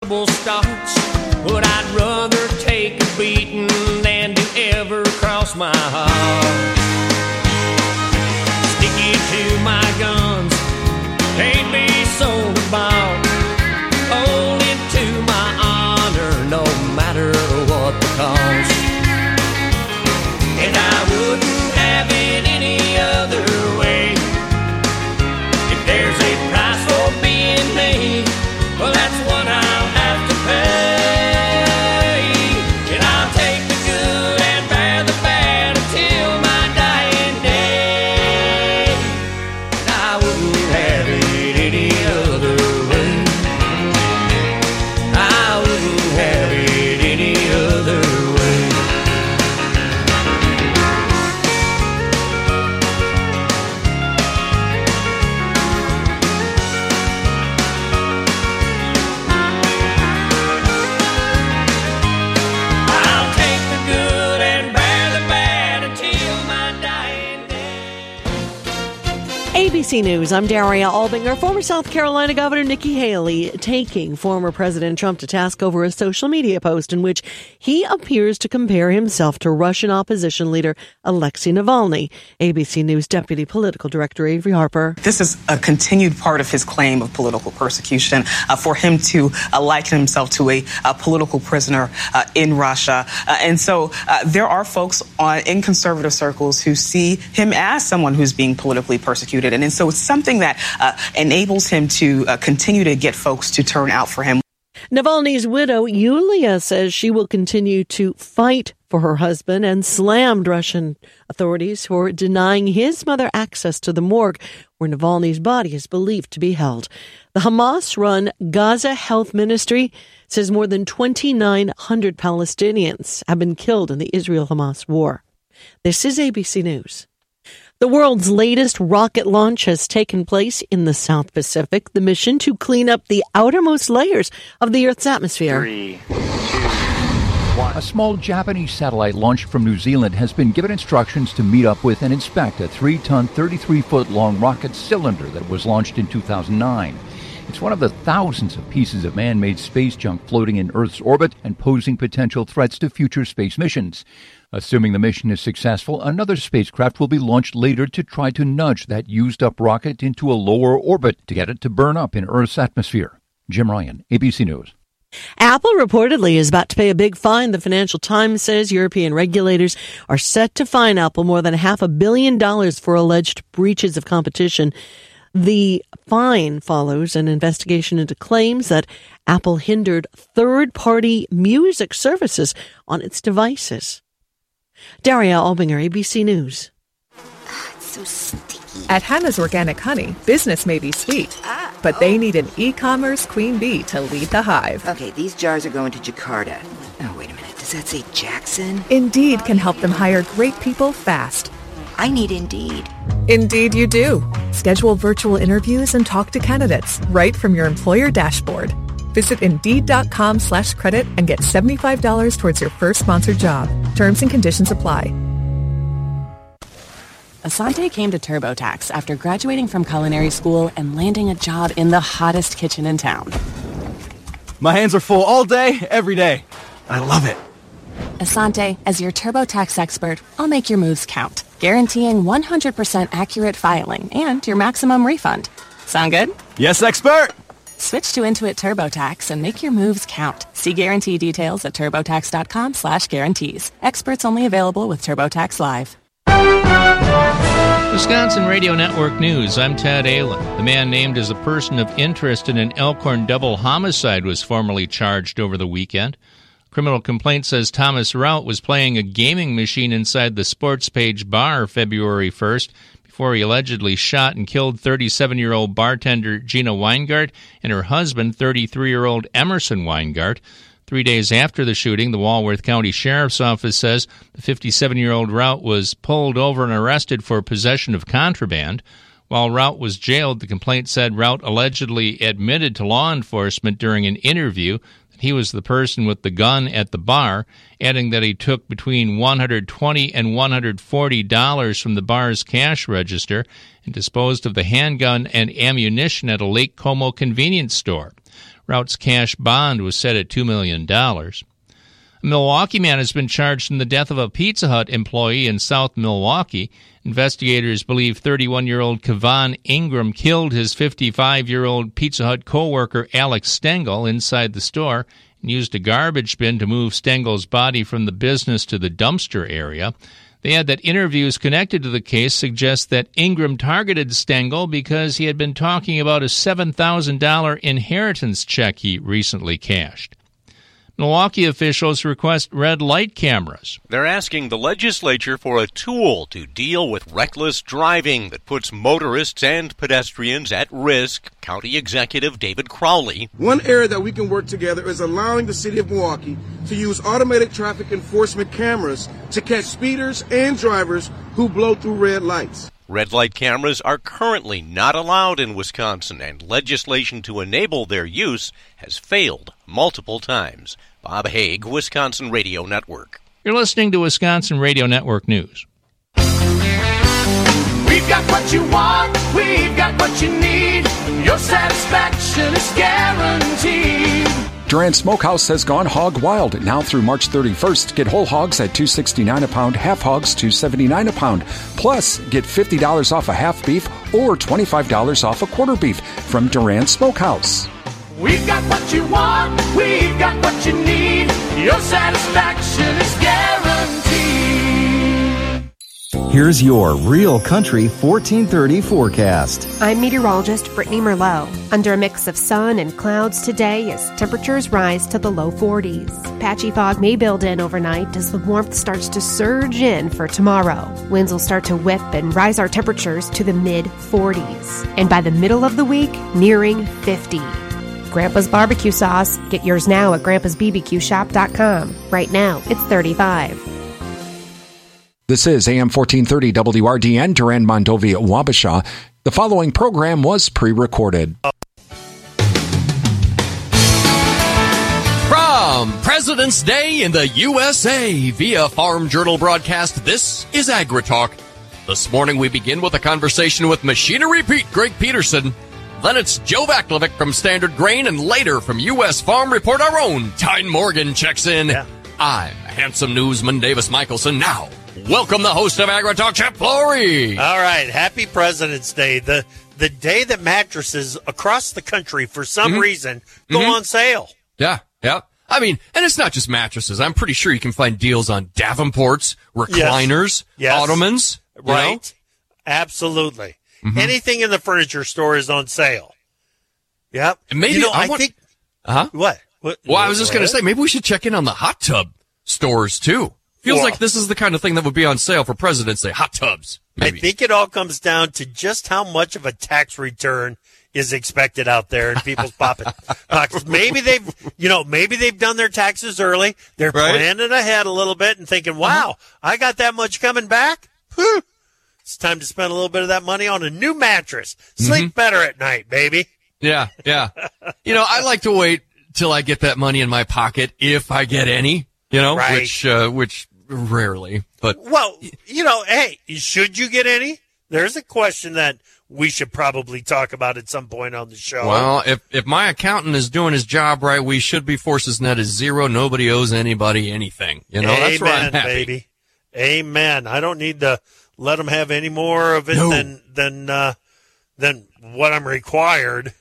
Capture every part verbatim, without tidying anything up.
trouble starts, but I'd rather take a beating than to ever cross my heart. Sticky to my guns, can't be sold or bought. Holding to my honor, no matter what the cost. And I wouldn't have it any other way. If there's a price for being me, well, that's what I'll have to pay. And I'll take the good and bear the bad until my dying day. And I wouldn't have it any other way. I wouldn't have it any other way. I'll take the good and bear the bad until my dying day. A B C News, I'm Daria Albinger. Former South Carolina Governor Nikki Haley taking former President Trump to task over a social media post in which he appears to compare himself to Russian opposition leader Alexei Navalny. A B C News Deputy Political Director Avery Harper. This is a continued part of his claim of political persecution, uh, for him to uh, liken himself to a, a political prisoner uh, in Russia. Uh, and so uh, there are folks on, in conservative circles who see him as someone who's being politically persecuted. And, and so it's something that uh, enables him to uh, continue to get folks to turn out for him. Navalny's widow, Yulia, says she will continue to fight for her husband and slammed Russian authorities for denying his mother access to the morgue where Navalny's body is believed to be held. The Hamas-run Gaza Health Ministry says more than twenty-nine hundred Palestinians have been killed in the Israel-Hamas war. This is A B C News. The world's latest rocket launch has taken place in the South Pacific, the mission to clean up the outermost layers of the Earth's atmosphere. Three, two, one. A small Japanese satellite launched from New Zealand has been given instructions to meet up with and inspect a three-ton, thirty-three-foot-long rocket cylinder that was launched in two thousand nine. It's one of the thousands of pieces of man-made space junk floating in Earth's orbit and posing potential threats to future space missions. Assuming the mission is successful, another spacecraft will be launched later to try to nudge that used-up rocket into a lower orbit to get it to burn up in Earth's atmosphere. Jim Ryan, A B C News. Apple reportedly is about to pay a big fine. The Financial Times says European regulators are set to fine Apple more than half a billion dollars for alleged breaches of competition. The fine follows an investigation into claims that Apple hindered third-party music services on its devices. Daria Albinger, A B C News. Ah, it's so sticky. At Hannah's Organic Honey, business may be sweet, ah, but oh. they need an e-commerce queen bee to lead the hive. Okay, these jars are going to Jakarta. Oh, wait a minute. Does that say Jackson? Indeed can help them hire great people fast. I need Indeed. Indeed you do. Schedule virtual interviews and talk to candidates right from your employer dashboard. Visit Indeed.com slash credit and get seventy-five dollars towards your first sponsored job. Terms and conditions apply. Asante came to TurboTax after graduating from culinary school and landing a job in the hottest kitchen in town. My hands are full all day, every day. I love it. Asante, as your TurboTax expert, I'll make your moves count, guaranteeing one hundred percent accurate filing and your maximum refund. Sound good? Yes, expert! Switch to Intuit TurboTax and make your moves count. See guarantee details at TurboTax.com slash guarantees. Experts only available with TurboTax Live. Wisconsin Radio Network News, I'm Ted Allen. The man named as a person of interest in an Elkhorn double homicide was formally charged over the weekend. Criminal complaint says Thomas Rout was playing a gaming machine inside the Sports Page bar February first before he allegedly shot and killed thirty-seven-year-old bartender Gina Weingart and her husband, thirty-three-year-old Emerson Weingart. Three days after the shooting, the Walworth County Sheriff's Office says the fifty-seven-year-old Rout was pulled over and arrested for possession of contraband. While Rout was jailed, the complaint said Rout allegedly admitted to law enforcement during an interview that he was the person with the gun at the bar, adding that he took between one hundred twenty dollars and one hundred forty dollars from the bar's cash register and disposed of the handgun and ammunition at a Lake Como convenience store. Rout's cash bond was set at two million dollars. A Milwaukee man has been charged in the death of a Pizza Hut employee in South Milwaukee. Investigators believe thirty-one-year-old Kevon Ingram killed his fifty-five-year-old Pizza Hut co-worker Alex Stengel inside the store and used a garbage bin to move Stengel's body from the business to the dumpster area. They add that interviews connected to the case suggest that Ingram targeted Stengel because he had been talking about a seven thousand dollars inheritance check he recently cashed. Milwaukee officials request red light cameras. They're asking the legislature for a tool to deal with reckless driving that puts motorists and pedestrians at risk. County Executive David Crowley. One area that we can work together is allowing the city of Milwaukee to use automated traffic enforcement cameras to catch speeders and drivers who blow through red lights. Red light cameras are currently not allowed in Wisconsin, and legislation to enable their use has failed multiple times. Bob Haig, Wisconsin Radio Network. You're listening to Wisconsin Radio Network News. We've got what you want, we've got what you need. Your satisfaction is guaranteed. Durant Smokehouse has gone hog wild. Now through March thirty-first, get whole hogs at two dollars and sixty-nine cents a pound, half hogs two dollars and seventy-nine cents a pound. Plus, get fifty dollars off a half beef or twenty-five dollars off a quarter beef from Durant Smokehouse. We've got what you want, we've got what you need. Your satisfaction is guaranteed. Here's your Real Country fourteen thirty forecast. I'm meteorologist Brittany Merlot. Under a mix of sun and clouds today as temperatures rise to the low forties. Patchy fog may build in overnight as the warmth starts to surge in for tomorrow. Winds will start to whip and rise our temperatures to the mid forties. And by the middle of the week, nearing fifty. Grandpa's barbecue sauce. Get yours now at grandpas b b q shop dot com. Right now, it's thirty-five. This is A M fourteen thirty W R D N, Durand Mondovi at Wabasha. The following program was pre-recorded. From President's Day in the U S A via Farm Journal broadcast, this is AgriTalk. This morning we begin with a conversation with Machinery Pete Greg Peterson. Then it's Joe Vaclavic from Standard Grain, and later from U S Farm Report, our own Tyne Morgan checks in. Yeah. I'm handsome newsman Davis Michelson. Now, welcome the host of AgriTalk, Chip Flory. All right, happy President's Day. The the day that mattresses across the country, for some mm-hmm. reason, go mm-hmm. on sale. Yeah, yeah. I mean, and it's not just mattresses. I'm pretty sure you can find deals on Davenports, recliners, yes. Yes. ottomans. Right. Know? Absolutely. Mm-hmm. Anything in the furniture store is on sale. Yep. And maybe you know, I, I want, think. Uh-huh. What? what? Well, I was just going to say, maybe we should check in on the hot tub stores, too. Feels well, like this is the kind of thing that would be on sale for President's Day. Hot tubs. Maybe. I think it all comes down to just how much of a tax return is expected out there in people's pockets. Maybe they've, you know, maybe they've done their taxes early. They're right? planning ahead a little bit and thinking, wow, uh-huh. I got that much coming back. Whew. It's time to spend a little bit of that money on a new mattress. Sleep mm-hmm. better at night, baby. Yeah, yeah. You know, I like to wait till I get that money in my pocket, if I get any, you know, right. which, uh, which rarely, but. Well, you know, hey, should you get any? There's a question that we should probably talk about at some point on the show. Well, if, if my accountant is doing his job right, we should be forces net is zero. Nobody owes anybody anything. You know, Amen, that's where I'm happy. Baby. Amen. I don't need to let them have any more of it no. than than uh, than what I'm required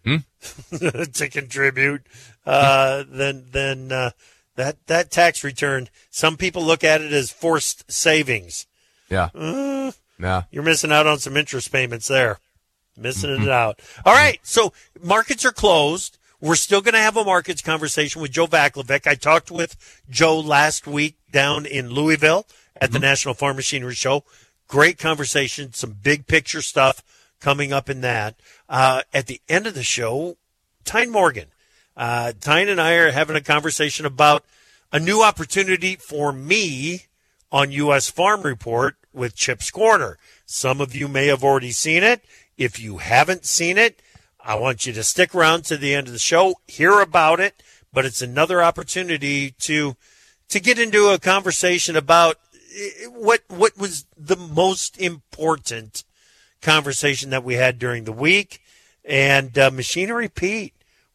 mm-hmm. to contribute. Uh, than than uh, that that tax return. Some people look at it as forced savings. Yeah. Uh, yeah. You're missing out on some interest payments there. Missing mm-hmm. it out. All right. So markets are closed. We're still going to have a markets conversation with Joe Vaclavic. I talked with Joe last week down in Louisville at mm-hmm. the National Farm Machinery Show. Great conversation, some big picture stuff coming up in that. Uh, at the end of the show, Tyne Morgan. Uh, Tyne and I are having a conversation about a new opportunity for me on U S Farm Report with Chip Scorner. Some of you may have already seen it. If you haven't seen it, I want you to stick around to the end of the show, hear about it, but it's another opportunity to to get into a conversation about what what was the most important conversation that we had during the week. And uh, Machinery Pete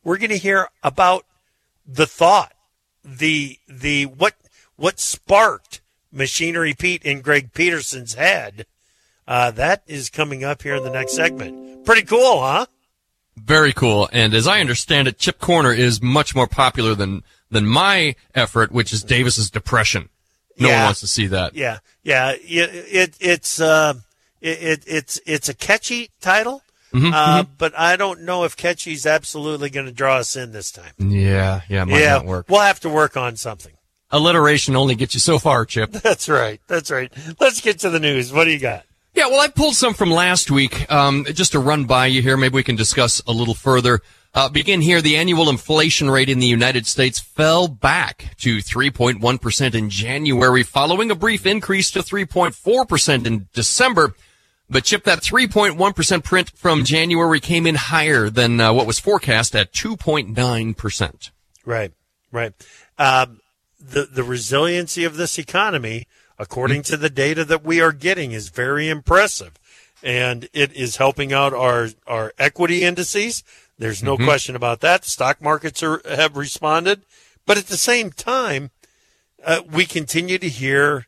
we're going to hear about the thought, the the what what sparked Machinery Pete in Greg Peterson's head. Uh, that is coming up here in the next segment. Pretty cool, huh? Very cool. And as I understand it, Chip Corner is much more popular than than my effort, which is Davis's depression. No Yeah. one wants to see that. Yeah, yeah. It, it it's uh, it, it it's it's a catchy title, Mhm, uh, mhm. but I don't know if catchy's absolutely going to draw us in this time. Yeah, yeah, it might yeah, not work. we'll have to work on something. Alliteration only gets you so far, Chip. That's right. That's right. Let's get to the news. What do you got? Yeah, well, I pulled some from last week, um, just to run by you here. Maybe we can discuss a little further. Uh, begin here. The annual inflation rate in the United States fell back to three point one percent in January, following a brief increase to three point four percent in December. But, Chip, that three point one percent print from January came in higher than uh, what was forecast at two point nine percent. Right, right. Um, the the resiliency of this economy, according to the data that we are getting, is very impressive, and it is helping out our our equity indices. There's no Mhm. question about that. The stock markets are, have responded, but at the same time, uh, we continue to hear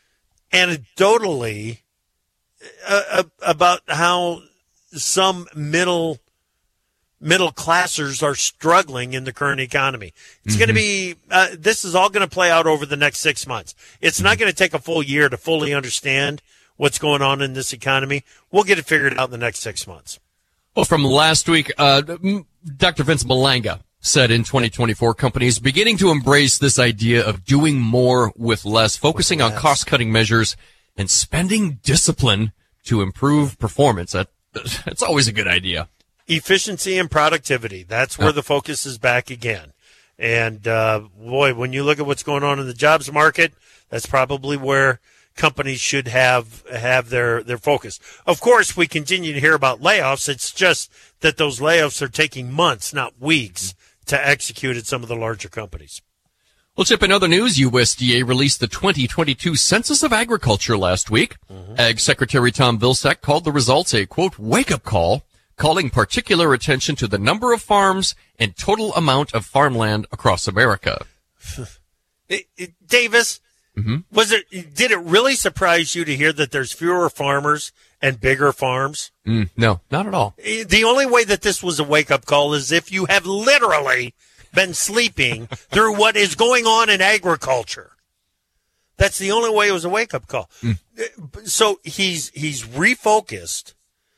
anecdotally uh, uh, about how some middle middle classers are struggling in the current economy. It's going to be, uh, this is all going to play out over the next six months. It's not going to take a full year to fully understand what's going on in this economy. We'll get it figured out in the next six months. Well, from last week, uh, Doctor Vince Malanga said in twenty twenty-four, companies beginning to embrace this idea of doing more with less, focusing on cost-cutting measures and spending discipline to improve performance. That, that's always a good idea. Efficiency and productivity. That's where the focus is back again. And, uh, boy, when you look at what's going on in the jobs market, that's probably where companies should have have their, their focus. Of course, we continue to hear about layoffs. It's just that those layoffs are taking months, not weeks, to execute at some of the larger companies. Well, Chip, in other news, U S D A released the twenty twenty-two Census of Agriculture last week. Ag Secretary Tom Vilsack called the results a, quote, wake-up call, calling particular attention to the number of farms and total amount of farmland across America. It, it, Davis, Mhm. was it? Did it really surprise you to hear that there's fewer farmers and bigger farms? Mm, no, not at all. The only way that this was a wake-up call is if you have literally been sleeping through what is going on in agriculture. That's the only way it was a wake-up call. Mm. So he's he's refocused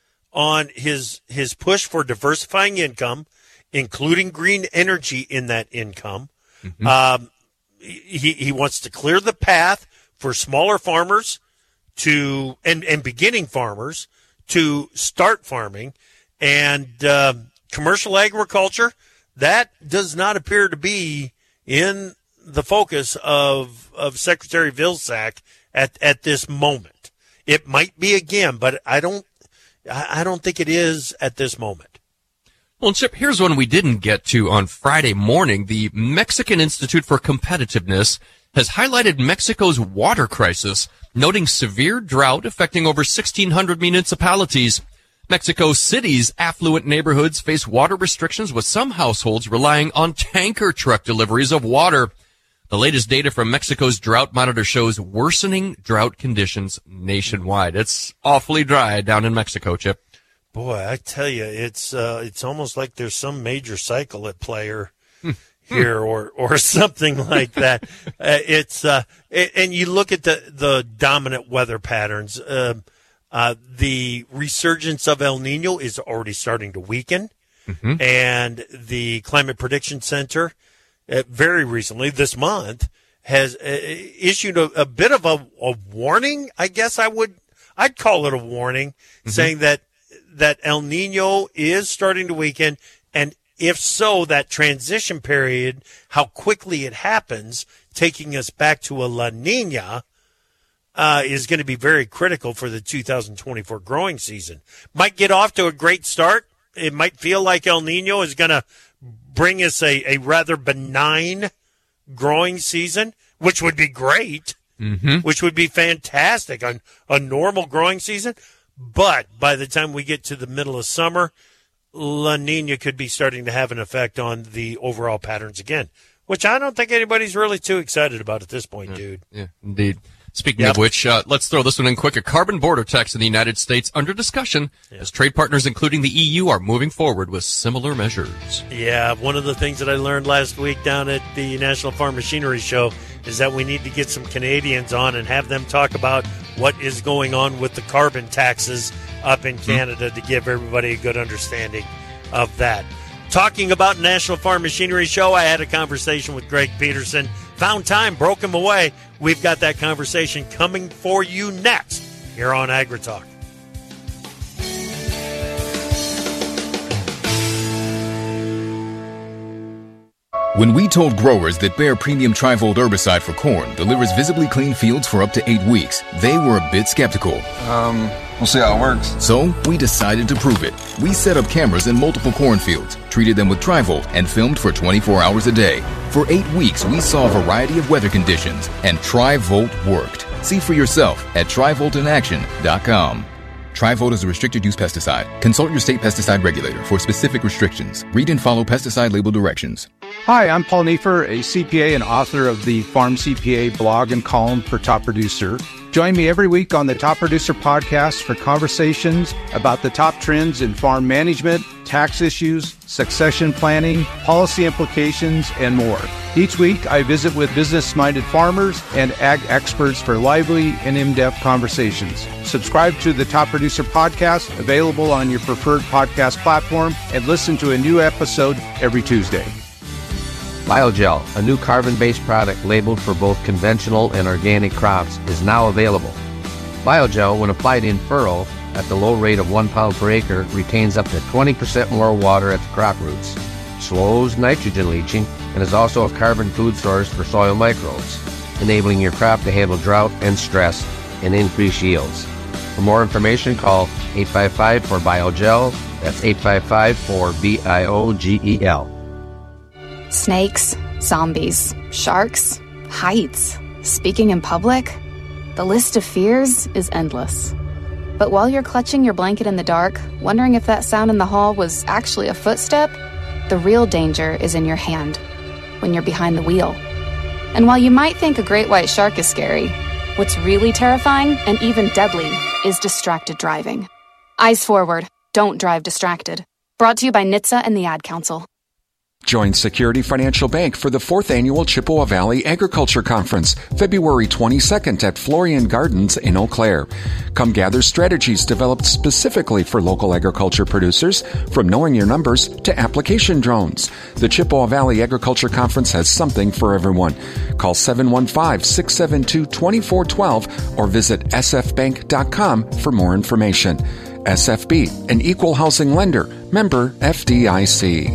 on his his push for diversifying income, including green energy in that income. Mm-hmm. Um, he he wants to clear the path for smaller farmers to and and beginning farmers to start farming, and uh, commercial agriculture, that does not appear to be in the focus of of Secretary Vilsack at at this moment. It might be again, but I don't I don't think it is at this moment. Well, Chip, here's one we didn't get to on Friday morning. The Mexican Institute for Competitiveness has highlighted Mexico's water crisis, noting severe drought affecting over sixteen hundred municipalities. Mexico City's affluent neighborhoods face water restrictions, with some households relying on tanker truck deliveries of water. The latest data from Mexico's drought monitor shows worsening drought conditions nationwide. It's awfully dry down in Mexico, Chip. Boy, I tell you, it's uh, it's almost like there's some major cycle at play or here or or something like that. Uh, it's uh, and you look at the the dominant weather patterns. Uh, uh, the resurgence of El Nino is already starting to weaken, mm-hmm. and the Climate Prediction Center, uh, very recently this month, has uh, issued a, a bit of a, a warning. I guess I would I'd call it a warning, mm-hmm. saying that. that El Nino is starting to weaken, and if so, that transition period, how quickly it happens, taking us back to a La Nina, uh, is going to be very critical for the two thousand twenty-four growing season. Might get off to a great start. It might feel like El Nino is going to bring us a, a rather benign growing season, which would be great, mm-hmm. which would be fantastic, a, a normal growing season. But by the time we get to the middle of summer, La Nina could be starting to have an effect on the overall patterns again, which I don't think anybody's really too excited about at this point, yeah, dude. Yeah, indeed. Speaking Yep. of which, uh, let's throw this one in quick. A carbon border tax in the United States under discussion as trade partners, including the E U, are moving forward with similar measures. Yeah, one of the things that I learned last week down at the National Farm Machinery Show is that we need to get some Canadians on and have them talk about what is going on with the carbon taxes up in Canada to give everybody a good understanding of that. Talking about National Farm Machinery Show, I had a conversation with Greg Peterson. Found time, broke him away. We've got that conversation coming for you next here on AgriTalk. When we told growers that Bayer Premium Trivolt herbicide for corn delivers visibly clean fields for up to eight weeks, they were a bit skeptical. Um, we'll see how it works. So we decided to prove it. We set up cameras in multiple cornfields, treated them with Trivolt, and filmed for twenty-four hours a day. For eight weeks, we saw a variety of weather conditions, and Trivolt worked. See for yourself at trivolt in action dot com. Trivolt is a restricted-use pesticide. Consult your state pesticide regulator for specific restrictions. Read and follow pesticide label directions. Hi, I'm Paul Neefer, a C P A and author of the Farm C P A blog and column for Top Producer. Join me every week on the Top Producer podcast for conversations about the top trends in farm management, tax issues, succession planning, policy implications, and more. Each week, I visit with business-minded farmers and ag experts for lively and in-depth conversations. Subscribe to the Top Producer podcast, available on your preferred podcast platform, and listen to a new episode every Tuesday. Biogel, a new carbon-based product labeled for both conventional and organic crops, is now available. Biogel, when applied in furrow at the low rate of one pound per acre, retains up to twenty percent more water at the crop roots, slows nitrogen leaching, and is also a carbon food source for soil microbes, enabling your crop to handle drought and stress and increase yields. For more information, call eight five five four biogel. That's eight five five four B I O G E L. Snakes, zombies, sharks, heights, speaking in public. The list of fears is endless. But while you're clutching your blanket in the dark, wondering if that sound in the hall was actually a footstep, the real danger is in your hand, when you're behind the wheel. And while you might think a great white shark is scary, what's really terrifying and even deadly is distracted driving. Eyes forward, don't drive distracted. Brought to you by N H T S A and the Ad Council. Join Security Financial Bank for the fourth annual Chippewa Valley Agriculture Conference, February twenty-second at Florian Gardens in Eau Claire. Come gather strategies developed specifically for local agriculture producers, from knowing your numbers to application drones. The Chippewa Valley Agriculture Conference has something for everyone. Call seven one five, six seven two, two four one two or visit s f bank dot com for more information. S F B, an equal housing lender, member F D I C.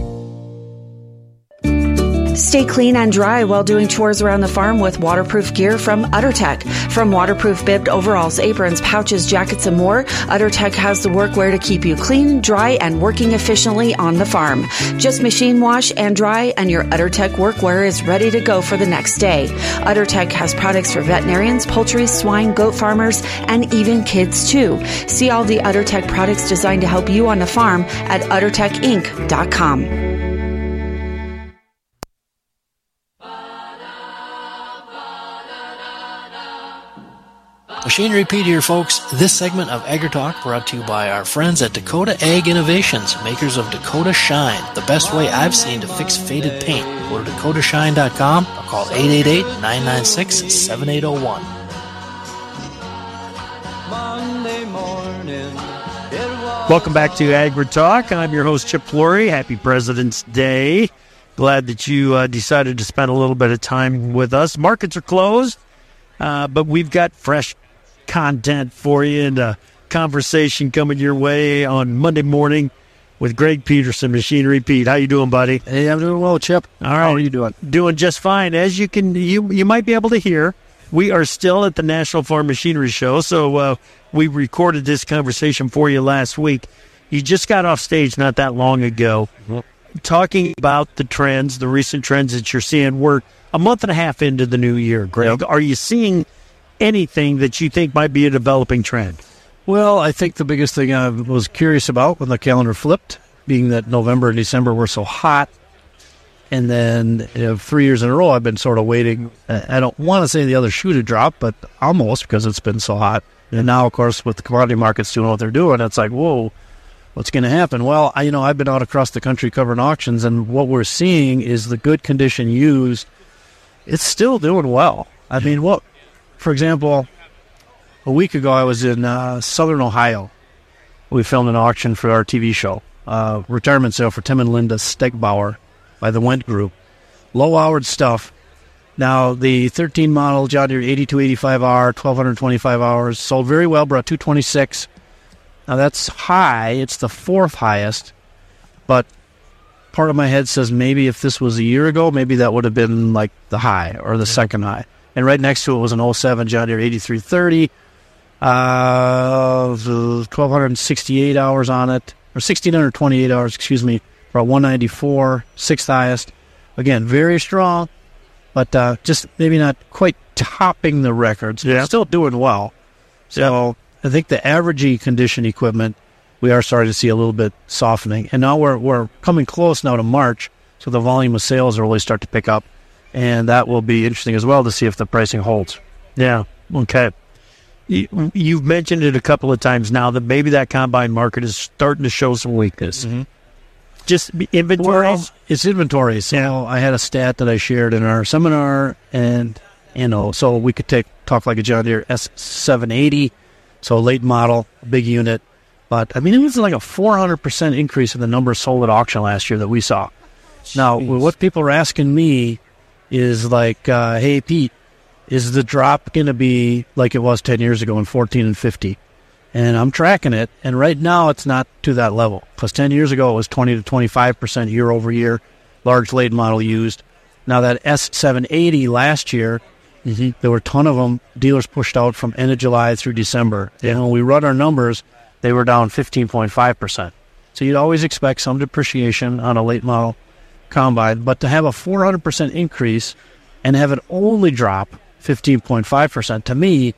Stay clean and dry while doing chores around the farm with waterproof gear from UtterTech. From waterproof bibbed overalls, aprons, pouches, jackets, and more, UtterTech has the workwear to keep you clean, dry, and working efficiently on the farm. Just machine wash and dry, and your UtterTech workwear is ready to go for the next day. UtterTech has products for veterinarians, poultry, swine, goat farmers, and even kids, too. See all the UtterTech products designed to help you on the farm at utter tech inc dot com. Machinery Pete here, folks. This segment of AgriTalk brought to you by our friends at Dakota Ag Innovations, makers of Dakota Shine, the best way I've seen to fix faded paint. Go to dakota shine dot com or call eight eight eight, nine nine six, seven eight zero one. Welcome back to AgriTalk. I'm your host, Chip Flory. Happy President's Day. Glad that you uh, decided to spend a little bit of time with us. Markets are closed, uh, but we've got fresh content for you and a conversation coming your way on Monday morning with Greg Peterson, Machinery Pete. How you doing, buddy? Hey, I'm doing well, Chip. All right. How are you doing? Doing just fine. As you can, you you might be able to hear, we are still at the National Farm Machinery Show, so uh, we recorded this conversation for you last week. You just got off stage not that long ago, mm-hmm. talking about the trends, the recent trends that you're seeing. We're a month and a half into the new year, Greg. Yep. Are you seeing anything that you think might be a developing trend? Well, I think the biggest thing I was curious about when the calendar flipped being that November and December were so hot. And then you know, three years in a row, I've been sort of waiting. I don't want to say the other shoe to drop, but almost, because it's been so hot. And now, of course, with the commodity markets doing what they're doing, it's like, whoa, what's going to happen? Well, I, you know, I've been out across the country covering auctions, and what we're seeing is the good condition used, it's still doing well. I mean, what, for example, a week ago I was in uh, Southern Ohio. We filmed an auction for our T V show, uh, retirement sale for Tim and Linda Stegbauer by the Wendt Group. Low-hour stuff. Now, the thirteen model John Deere eighty-two eighty-five R, twelve twenty-five hours, sold very well, brought two twenty-six. Now, that's high. It's the fourth highest. But part of my head says maybe if this was a year ago, maybe that would have been like the high or the yeah. second high. And right next to it was an oh seven John Deere eighty-three thirty, uh, twelve sixty-eight hours on it, or sixteen twenty-eight hours, excuse me, brought one ninety-four, sixth highest. Again, very strong. But uh, just maybe not quite topping the records. Yeah. Still doing well. So yeah. I think the average condition equipment, we are starting to see a little bit softening. And now we're we're coming close now to March, so the volume of sales will really start to pick up. And that will be interesting as well to see if the pricing holds. Yeah, okay. You, you've mentioned it a couple of times now that maybe that combine market is starting to show some weakness. Mm-hmm. Just inventories? Well, it's inventory. So yeah. I had a stat that I shared in our seminar, and, you know, so we could take talk like a John Deere S seven eighty, so late model, big unit. But, I mean, it was like a four hundred percent increase in the number sold at auction last year that we saw. Jeez. Now, what people are asking me is like, uh, hey, Pete, is the drop going to be like it was ten years ago in fourteen and fifty? And I'm tracking it, and right now it's not to that level. Because ten years ago it was twenty to twenty-five percent year over year, large late model used. Now that S seven eighty last year, mm-hmm. there were a ton of them. Dealers pushed out from end of July through December. Yeah. And when we run our numbers, they were down fifteen point five percent. So you'd always expect some depreciation on a late model combine. But to have a four hundred percent increase and have it only drop fifteen point five percent, to me,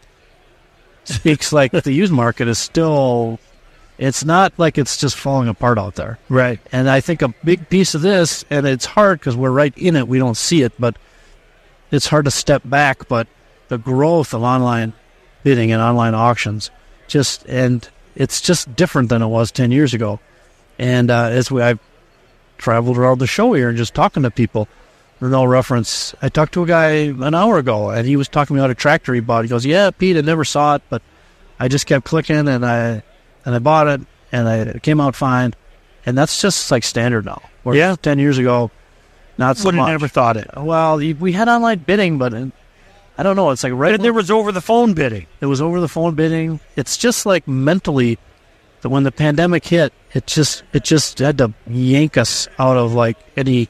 speaks like the used market is still, it's not like it's just falling apart out there. Right. And I think a big piece of this, and it's hard because we're right in it, we don't see it, but it's hard to step back, but the growth of online bidding and online auctions, just, and it's just different than it was ten years ago. And uh, as we, I've traveled around the show here and just talking to people, for no reference, I talked to a guy an hour ago, and he was talking about a tractor he bought. He goes, yeah, Pete, I never saw it, but I just kept clicking, and I and I bought it, and I, it came out fine. And that's just like standard now. Whereas yeah. ten years ago, not so Wouldn't much. have never thought it. Well, we had online bidding, but I don't know. It's like right. And there was over-the-phone bidding. It was over-the-phone bidding. It's just like mentally that when the pandemic hit, it just it just had to yank us out of like any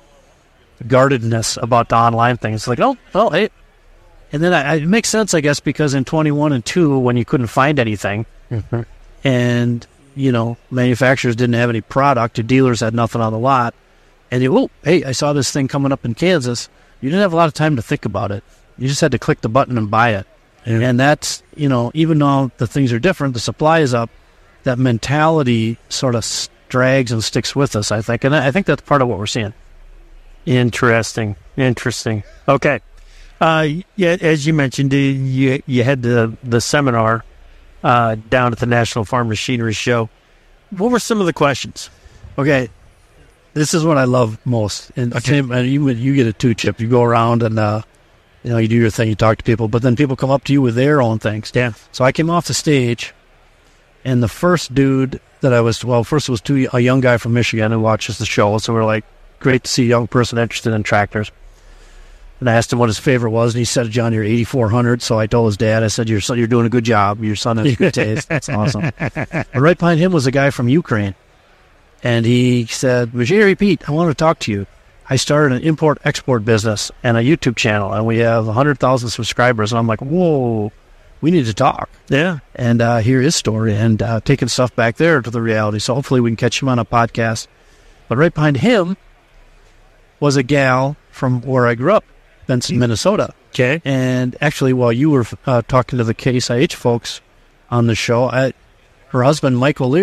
guardedness about the online thing. It's like, oh, well, hey. And then I, it makes sense, I guess, because in twenty-one and two, when you couldn't find anything, mm-hmm. and, you know, manufacturers didn't have any product, or dealers had nothing on the lot, and you, oh, hey, I saw this thing coming up in Kansas. You didn't have a lot of time to think about it. You just had to click the button and buy it. Yeah. And that's, you know, even though the things are different, the supply is up, that mentality sort of drags and sticks with us, I think. And I think that's part of what we're seeing. Interesting. Interesting. Okay. Uh, yeah, as you mentioned, you you had the, the seminar uh, down at the National Farm Machinery Show. What were some of the questions? Okay. This is what I love most. And okay. Tim, and you, you get it too, Chip. You go around and, uh, you know, you do your thing, you talk to people, but then people come up to you with their own things. Yeah. So I came off the stage, and the first dude that I was, well, first it was two, a young guy from Michigan who watches the show, so we're like, great to see a young person interested in tractors. And I asked him what his favorite was, and he said John Deere eighty-four hundred. So I told his dad, I said, your son, you're doing a good job. Your son has good taste. That's awesome. But right behind him was a guy from Ukraine. And he said, Machinery Pete, I want to talk to you. I started an import-export business and a YouTube channel, and we have one hundred thousand subscribers. And I'm like, whoa, we need to talk. Yeah. And uh, hear his story and uh, taking stuff back there to the reality. So hopefully we can catch him on a podcast. But right behind him was a gal from where I grew up, Benson, Minnesota. Okay. And actually, while you were uh, talking to the Case I H folks on the show, I, her husband, Mike O'Leary,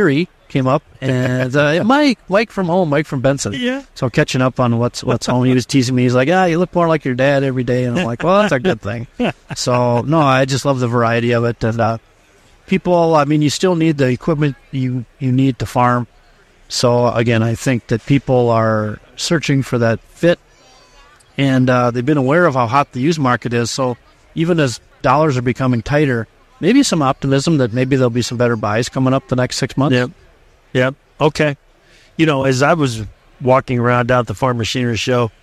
came up, and uh, yeah, Mike, Mike from home, Mike from Benson. Yeah. So catching up on what's what's home. He was teasing me. He's like, ah, you look more like your dad every day. And I'm like, well, that's a good thing. So, no, I just love the variety of it. And uh, people, I mean, you still need the equipment you, you need to farm. So, again, I think that people are searching for that fit. And uh, they've been aware of how hot the used market is. So even as dollars are becoming tighter, maybe some optimism that maybe there'll be some better buys coming up the next six months. Yep. Yep. Okay. You know, as I was walking around down at the Farm Machinery Show,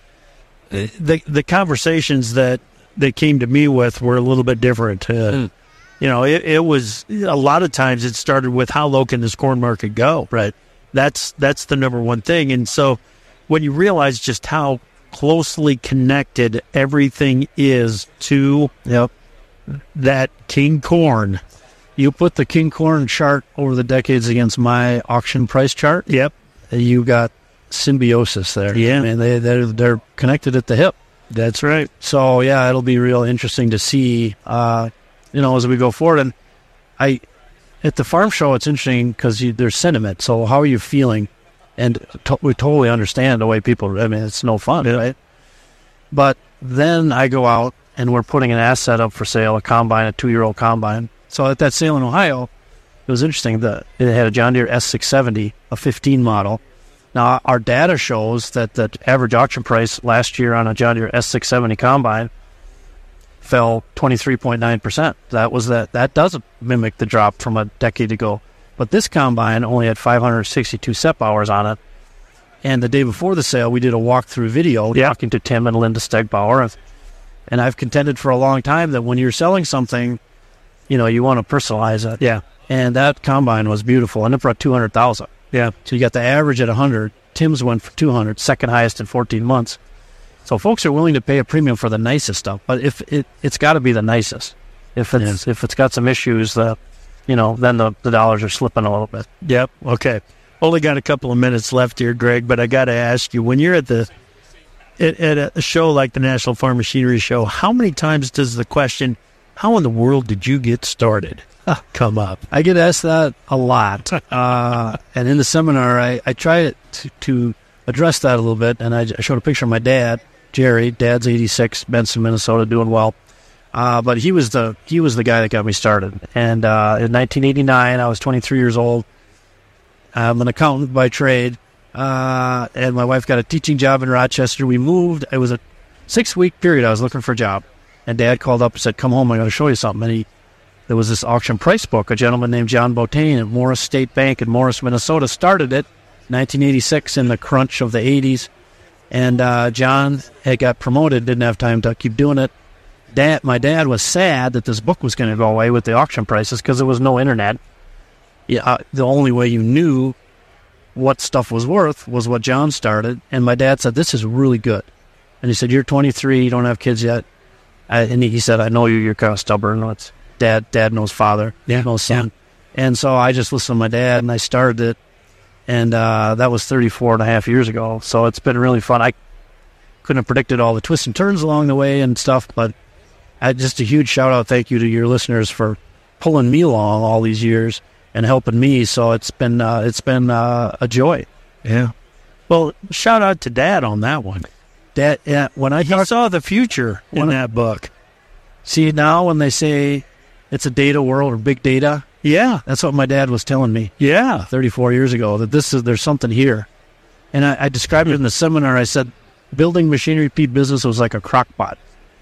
the the conversations that they came to me with were a little bit different. Uh, mm. You know, it, it was a lot of times it started with how low can this corn market go? Right. That's that's the number one thing. And so when you realize just how closely connected everything is to yep. that king corn. You put the king corn chart over the decades against my auction price chart. Yep. You got symbiosis there. Yeah. I mean, they, they're, they're connected at the hip. That's right. So, yeah, it'll be real interesting to see, uh, you know, as we go forward. And I, at the farm show, it's interesting because there's sentiment. So how are you feeling? And to- we totally understand the way people, I mean, it's no fun, yeah. right? But then I go out and we're putting an asset up for sale, a combine, a two-year-old combine. So at that sale in Ohio, it was interesting that it had a John Deere S six seventy, a fifteen model. Now, our data shows that the average auction price last year on a John Deere S six seventy combine fell twenty-three point nine percent. That was that. That doesn't mimic the drop from a decade ago. But this combine only had five hundred sixty-two S E P hours on it. And the day before the sale, we did a walkthrough video yeah. talking to Tim and Linda Stegbauer. And I've contended for a long time that when you're selling something, you know, you want to personalize it. Yeah. And that combine was beautiful. And it brought two hundred thousand. Yeah. So you got the average at one hundred. Tim's went for two hundred, second highest in fourteen months. So folks are willing to pay a premium for the nicest stuff. But if it, it's got to be the nicest. If it's yeah. if it's got some issues, uh, you know, then the, the dollars are slipping a little bit. Yep. Okay. Only got a couple of minutes left here, Greg, but I got to ask you, when you're at the at, at a show like the National Farm Machinery Show, how many times does the question, how in the world did you get started, come up? I get asked that a lot. uh, and in the seminar, I, I try to, to address that a little bit, and I, I showed a picture of my dad, Jerry. Dad's eighty-six, Benson, Minnesota, doing well. Uh, but he was the he was the guy that got me started. And uh, in nineteen eighty-nine, I was twenty-three years old. I'm an accountant by trade, uh, and my wife got a teaching job in Rochester. We moved. It was a six-week period. I was looking for a job. And Dad called up and said, come home, I'm going to show you something. And he, there was this auction price book. A gentleman named John Botane at Morris State Bank in Morris, Minnesota, started it in nineteen eighty-six in the crunch of the eighties. And uh, John had got promoted, didn't have time to keep doing it. Dad, my dad was sad that this book was going to go away with the auction prices because there was no internet. Yeah, uh, the only way you knew what stuff was worth was what John started. And my dad said, this is really good. And he said, you're twenty-three, you don't have kids yet. I, and he said, I know you, you're kind of stubborn. It's dad, dad knows father, yeah. knows son. Yeah. And so I just listened to my dad, and I started it. And uh, that was thirty-four and a half years ago. So it's been really fun. I couldn't have predicted all the twists and turns along the way and stuff, but I, just a huge shout-out, thank you to your listeners for pulling me along all these years and helping me. So it's been uh, it's been uh, a joy. Yeah. Well, shout out to Dad on that one. Dad, yeah. When I he talk, saw the future in when that book. See, now when they say it's a data world or big data, yeah, that's what my dad was telling me. Yeah, thirty-four years ago, that this is there's something here. And I, I described it in the seminar. I said, building machinery repeat business was like a crock pot.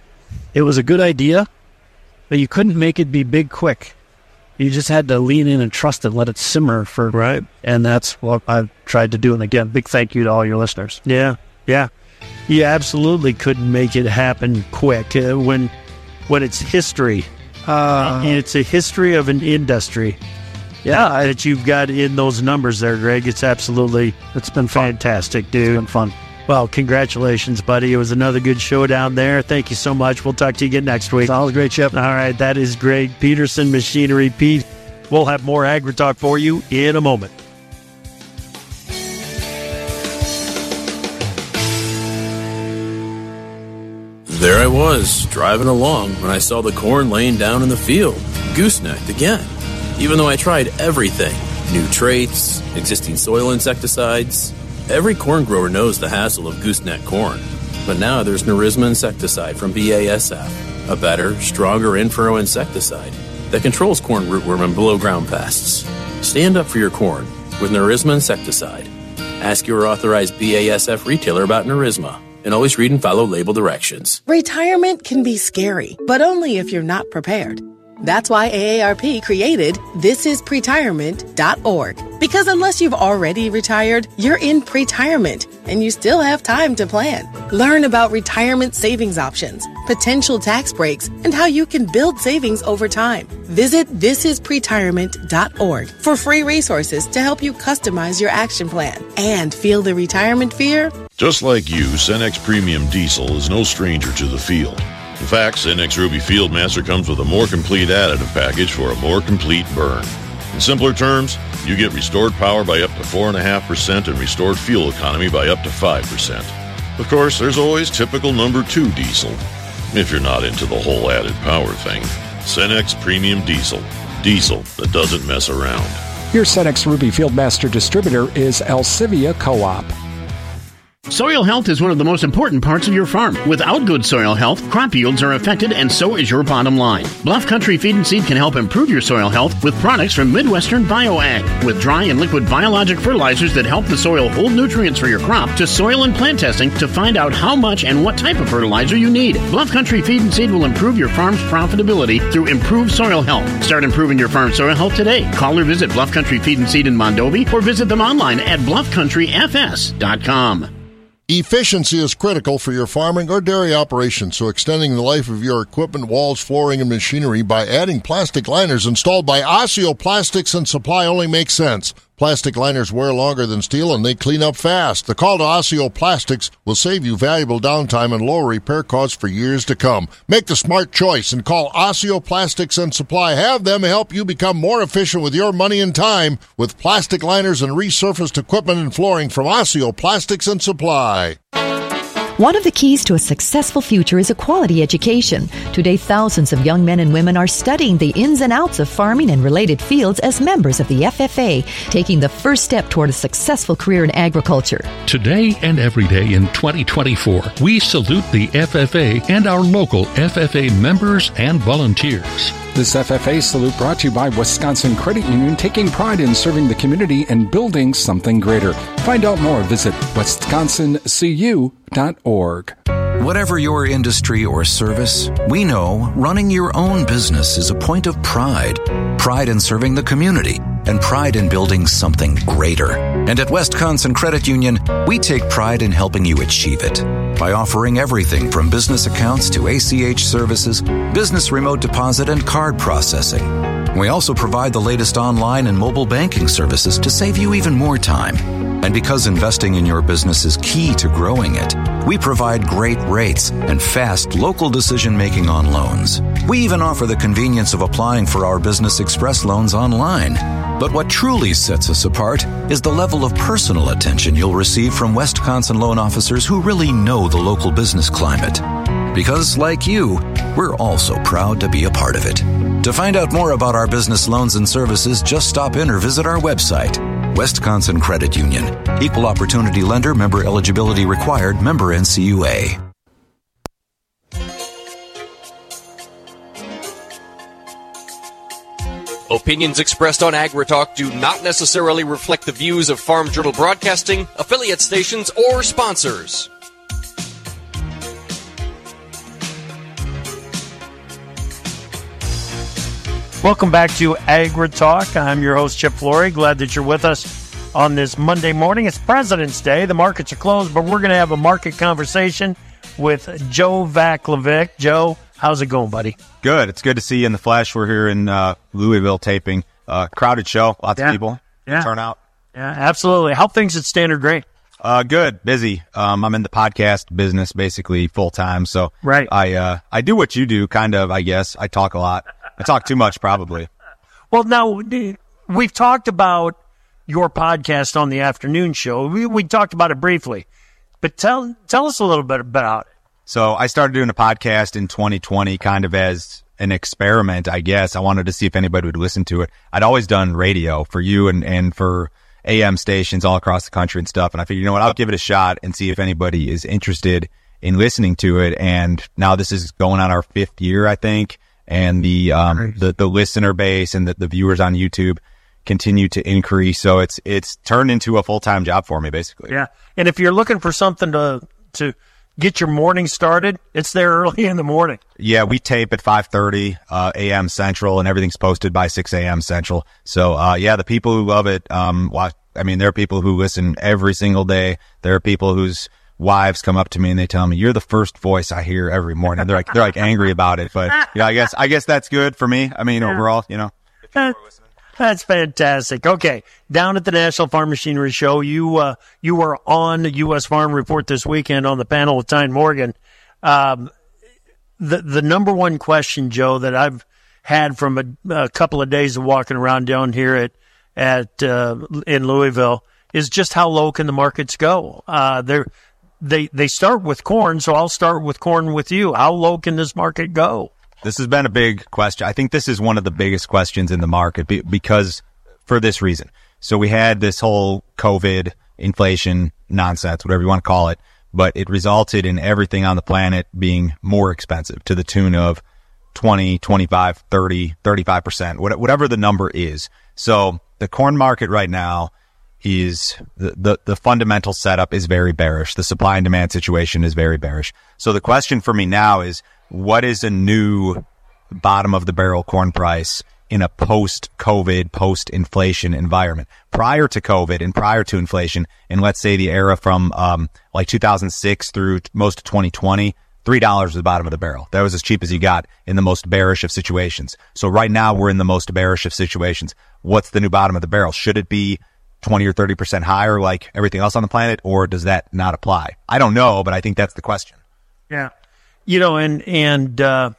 It was a good idea, but you couldn't make it be big quick. You just had to lean in and trust it, let it simmer for right. And that's what I've tried to do. And again, big thank you to all your listeners. Yeah, yeah. You absolutely couldn't make it happen quick uh, when when it's history. Uh, and it's a history of an industry. Yeah, that you've got in those numbers there, Greg. It's absolutely, it's been fantastic, dude. It's been fun. Well, congratulations, buddy. It was another good show down there. Thank you so much. We'll talk to you again next week. Sounds great, Chip. All right, that is Greg Peterson, Machinery Pete. We'll have more Agri-Talk for you in a moment. There I was, driving along, when I saw the corn laying down in the field, goosenecked again. Even though I tried everything, New traits, existing soil insecticides. Every corn grower knows the hassle of gooseneck corn. But now there's Nerisma insecticide from B A S F, a better, stronger in-furrow insecticide that controls corn rootworm and below-ground pests. Stand up for your corn with Nerisma insecticide. Ask your authorized B A S F retailer about Nerisma, and always read and follow label directions. Retirement can be scary, but only if you're not prepared. That's why A A R P created this is pretirement dot org. Because unless you've already retired, you're in pretirement, and you still have time to plan. Learn about retirement savings options, potential tax breaks, and how you can build savings over time. Visit this is pretirement dot org for free resources to help you customize your action plan. And feel the retirement fear? Just like you, Cenex Premium Diesel is no stranger to the field. In fact, Cenex Ruby Fieldmaster comes with a more complete additive package for a more complete burn. In simpler terms, you get restored power by up to four point five percent and restored fuel economy by up to five percent. Of course, there's always typical number two diesel, if you're not into the whole added power thing. Cenex Premium Diesel. Diesel that doesn't mess around. Your Cenex Ruby Fieldmaster distributor is Alcivia Co-op. Soil health is one of the most important parts of your farm. Without good soil health, crop yields are affected, and so is your bottom line. Bluff Country Feed and Seed can help improve your soil health with products from Midwestern BioAg. With dry and liquid biologic fertilizers that help the soil hold nutrients for your crop, to soil and plant testing to find out how much and what type of fertilizer you need. Bluff Country Feed and Seed will improve your farm's profitability through improved soil health. Start improving your farm's soil health today. Call or visit Bluff Country Feed and Seed in Mondovi, or visit them online at bluff country f s dot com. Efficiency is critical for your farming or dairy operation, so extending the life of your equipment, walls, flooring, and machinery by adding plastic liners installed by Osseo Plastics and Supply only makes sense. Plastic liners wear longer than steel, and they clean up fast. The call to Osseo Plastics will save you valuable downtime and lower repair costs for years to come. Make the smart choice and call Osseo Plastics and Supply. Have them help you become more efficient with your money and time with plastic liners and resurfaced equipment and flooring from Osseo Plastics and Supply. One of the keys to a successful future is a quality education. Today, thousands of young men and women are studying the ins and outs of farming and related fields as members of the F F A, taking the first step toward a successful career in agriculture. Today and every day in twenty twenty-four, we salute the F F A and our local F F A members and volunteers. This F F A salute brought to you by Wisconsin Credit Union, taking pride in serving the community and building something greater. Find out more, visit wisconsin c u dot org. Whatever your industry or service, we know running your own business is a point of pride. Pride in serving the community and pride in building something greater. And at Wisconsin Credit Union, we take pride in helping you achieve it by offering everything from business accounts to A C H services, business remote deposit, and card processing. We also provide the latest online and mobile banking services to save you even more time. And because investing in your business is key to growing it, we provide great rates and fast local decision-making on loans. We even offer the convenience of applying for our Business Express loans online. But what truly sets us apart is the level of personal attention you'll receive from Wisconsin loan officers who really know the local business climate. Because, like you, we're also proud to be a part of it. To find out more about our business loans and services, just stop in or visit our website. Wisconsin Credit Union. Equal Opportunity Lender. Member eligibility required. Member N C U A. Opinions expressed on AgriTalk do not necessarily reflect the views of Farm Journal Broadcasting, affiliate stations, or sponsors. Welcome back to AgriTalk. I'm your host, Chip Flory. Glad that you're with us on this Monday morning. It's President's Day. The markets are closed, but we're going to have a market conversation with Joe Vaclavic. Joe, how's it going, buddy? Good. It's good to see you in the flesh. We're here in uh, Louisville taping. Uh, crowded show. Lots yeah. of people. Yeah. Turn out. Yeah, absolutely. How things at Standard Grain? Uh, good. Busy. Um, I'm in the podcast business basically full time. So right. I, uh, I do what you do, kind of, I guess. I talk a lot. I talk too much, probably. Well, now, we've talked about your podcast on the afternoon show. We, we talked about it briefly. But tell tell us a little bit about it. So I started doing a podcast in twenty twenty, kind of as an experiment, I guess. I wanted to see if anybody would listen to it. I'd always done radio for you and, and for A M stations all across the country and stuff. And I figured, you know what, I'll give it a shot and see if anybody is interested in listening to it. And now this is going on our fifth year, I think. And the, um, the, the listener base and the, the viewers on YouTube continue to increase. So it's, it's turned into a full-time job for me, basically. Yeah. And if you're looking for something to, to get your morning started, it's there early in the morning. Yeah, we tape at five thirty uh, a m Central, and everything's posted by six a m Central. So, uh, yeah, the people who love it, um, watch, I mean, there are people who listen every single day. There are people whose wives come up to me and they tell me, "You're the first voice I hear every morning." They're like, they're like angry about it, but yeah, I guess, I guess that's good for me. I mean, yeah. Overall, you know. That's fantastic. Okay, down at the National Farm Machinery Show, you uh, you were on the U S Farm Report this weekend on the panel with Tyne Morgan. Um, the the number one question, Joe, that I've had from a, a couple of days of walking around down here at at uh, in Louisville is just how low can the markets go? Uh, they they they start with corn, so I'll start with corn with you. How low can this market go? This has been a big question. I think this is one of the biggest questions in the market be- because for this reason. So we had this whole COVID inflation nonsense, whatever you want to call it, but it resulted in everything on the planet being more expensive to the tune of twenty, twenty-five, thirty, thirty-five percent, whatever the number is. So the corn market right now is the, the, the fundamental setup is very bearish. The supply and demand situation is very bearish. So the question for me now is, what is a new bottom of the barrel corn price in a post-COVID, post-inflation environment? Prior to COVID and prior to inflation, and let's say the era from um like two thousand six through most of twenty twenty, three dollars was the bottom of the barrel. That was as cheap as you got in the most bearish of situations. So right now we're in the most bearish of situations. What's the new bottom of the barrel? Should it be twenty or thirty percent higher like everything else on the planet, or does that not apply? I don't know, but I think that's the question. Yeah. You know, and, and, uh,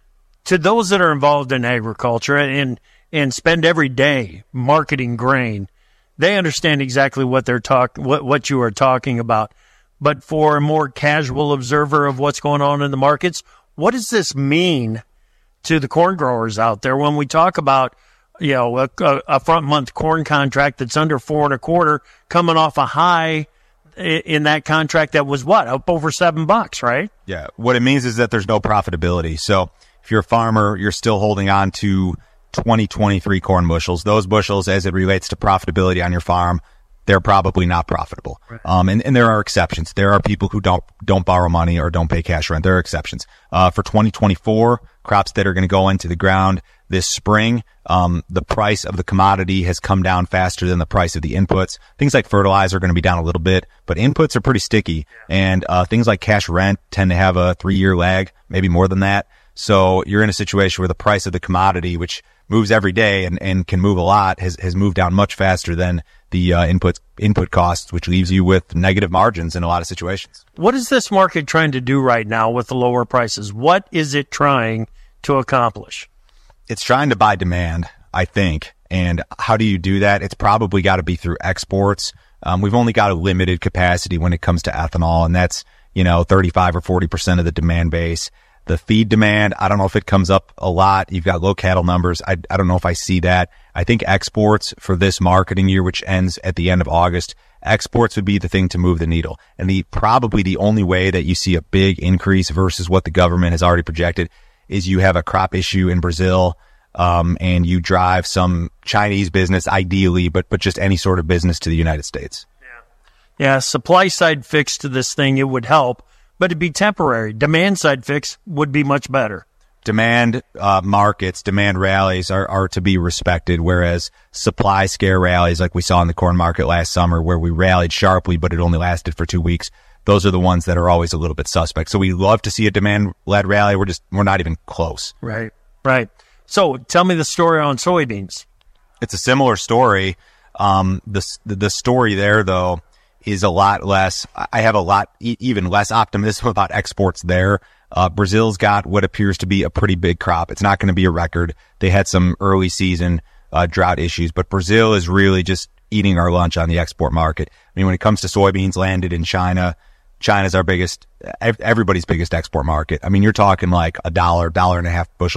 to those that are involved in agriculture and, and spend every day marketing grain, they understand exactly what they're talk, what, what you are talking about. But for a more casual observer of what's going on in the markets, what does this mean to the corn growers out there when we talk about, you know, a, a front month corn contract that's under four and a quarter coming off a high in that contract that was what, up over seven bucks, right? Yeah. What it means is that there's no profitability. So if you're a farmer, you're still holding on to twenty twenty-three corn bushels. Those bushels, as it relates to profitability on your farm, they're probably not profitable. Right. Um, and, and there are exceptions. There are people who don't, don't borrow money or don't pay cash rent. There are exceptions. Uh, for twenty twenty-four, crops that are going to go into the ground this spring, um, the price of the commodity has come down faster than the price of the inputs. Things like fertilizer are going to be down a little bit, but inputs are pretty sticky. And, uh, things like cash rent tend to have a three year lag, maybe more than that. So you're in a situation where the price of the commodity, which moves every day and, and can move a lot, has, has moved down much faster than the, uh, input, input costs, which leaves you with negative margins in a lot of situations. What is this market trying to do right now with the lower prices? What is it trying to accomplish? It's trying to buy demand, I think. And how do you do that? It's probably got to be through exports. Um, we've only got a limited capacity when it comes to ethanol, and that's, you know, thirty-five or forty percent of the demand base. The feed demand, I don't know if it comes up a lot. You've got low cattle numbers. I, I don't know if I see that. I think exports for this marketing year, which ends at the end of August, exports would be the thing to move the needle. And the probably the only way that you see a big increase versus what the government has already projected is you have a crop issue in Brazil, um, and you drive some Chinese business, ideally, but, but just any sort of business to the United States. Yeah. Yeah. Supply side fix to this thing, it would help, but it'd be temporary. Demand side fix would be much better. Demand, uh, markets, demand rallies are, are to be respected, whereas supply scare rallies like we saw in the corn market last summer where we rallied sharply, but it only lasted for two weeks. Those are the ones that are always a little bit suspect. So we love to see a demand-led rally. We're just, we're not even close. Right, right. So tell me the story on soybeans. It's a similar story. Um, the, the story there, though, is a lot less, I have a lot, even less optimism about exports there. Uh, Brazil's got what appears to be a pretty big crop. It's not going to be a record. They had some early season, uh, drought issues, but Brazil is really just eating our lunch on the export market. I mean, when it comes to soybeans landed in China, China's our biggest, everybody's biggest export market. I mean, you're talking like a dollar, dollar and a half bushel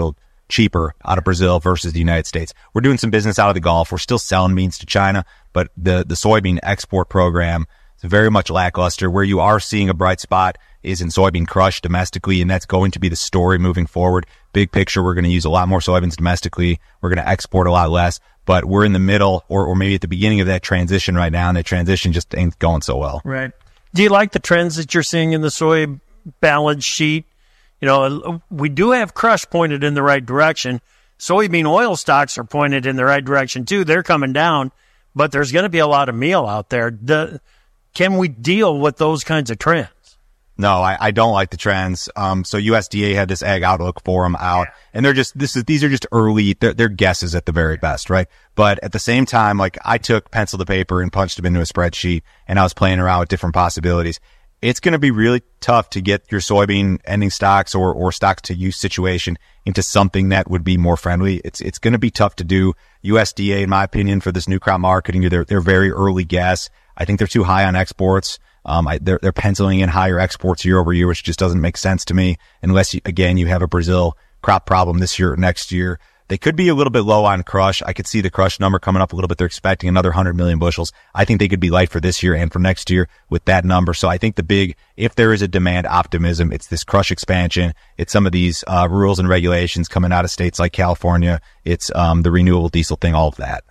cheaper out of Brazil versus the United States. We're doing some business out of the Gulf. We're still selling beans to China, but the, the soybean export program is very much lackluster. Where you are seeing a bright spot is in soybean crush domestically, and that's going to be the story moving forward. Big picture, we're going to use a lot more soybeans domestically. We're going to export a lot less, but we're in the middle or, or maybe at the beginning of that transition right now, and that transition just ain't going so well. Right. Do you like the trends that you're seeing in the soy balance sheet? You know, we do have crush pointed in the right direction. Soybean oil stocks are pointed in the right direction too. They're coming down, but there's going to be a lot of meal out there. The, can we deal with those kinds of trends? No, I, I don't like the trends. Um, so U S D A had this Ag Outlook Forum out, yeah. and they're just, this is, these are just early, they're, they're guesses at the very best, right? But at the same time, like I took pencil to paper and punched them into a spreadsheet, and I was playing around with different possibilities. It's going to be really tough to get your soybean ending stocks or, or stocks to use situation into something that would be more friendly. It's, it's going to be tough to do. U S D A, in my opinion, for this new crop marketing, they're, they're very early guess. I think they're too high on exports. Um, I, they're, they're penciling in higher exports year over year, which just doesn't make sense to me unless you, again, you have a Brazil crop problem this year or next year. They could be a little bit low on crush. I could see the crush number coming up a little bit. They're expecting another one hundred million bushels. I think they could be light for this year and for next year with that number. So I think the big, if there is a demand optimism, it's this crush expansion. It's some of these, uh, rules and regulations coming out of states like California. It's, um, the renewable diesel thing, all of that.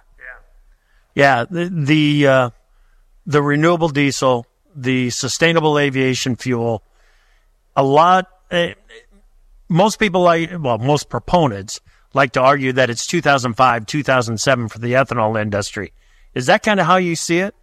Yeah. The, the, uh, the renewable diesel, the sustainable aviation fuel, a lot, uh, most people like, well, most proponents like to argue that it's two thousand five, two thousand seven for the ethanol industry. Is that kind of how you see it?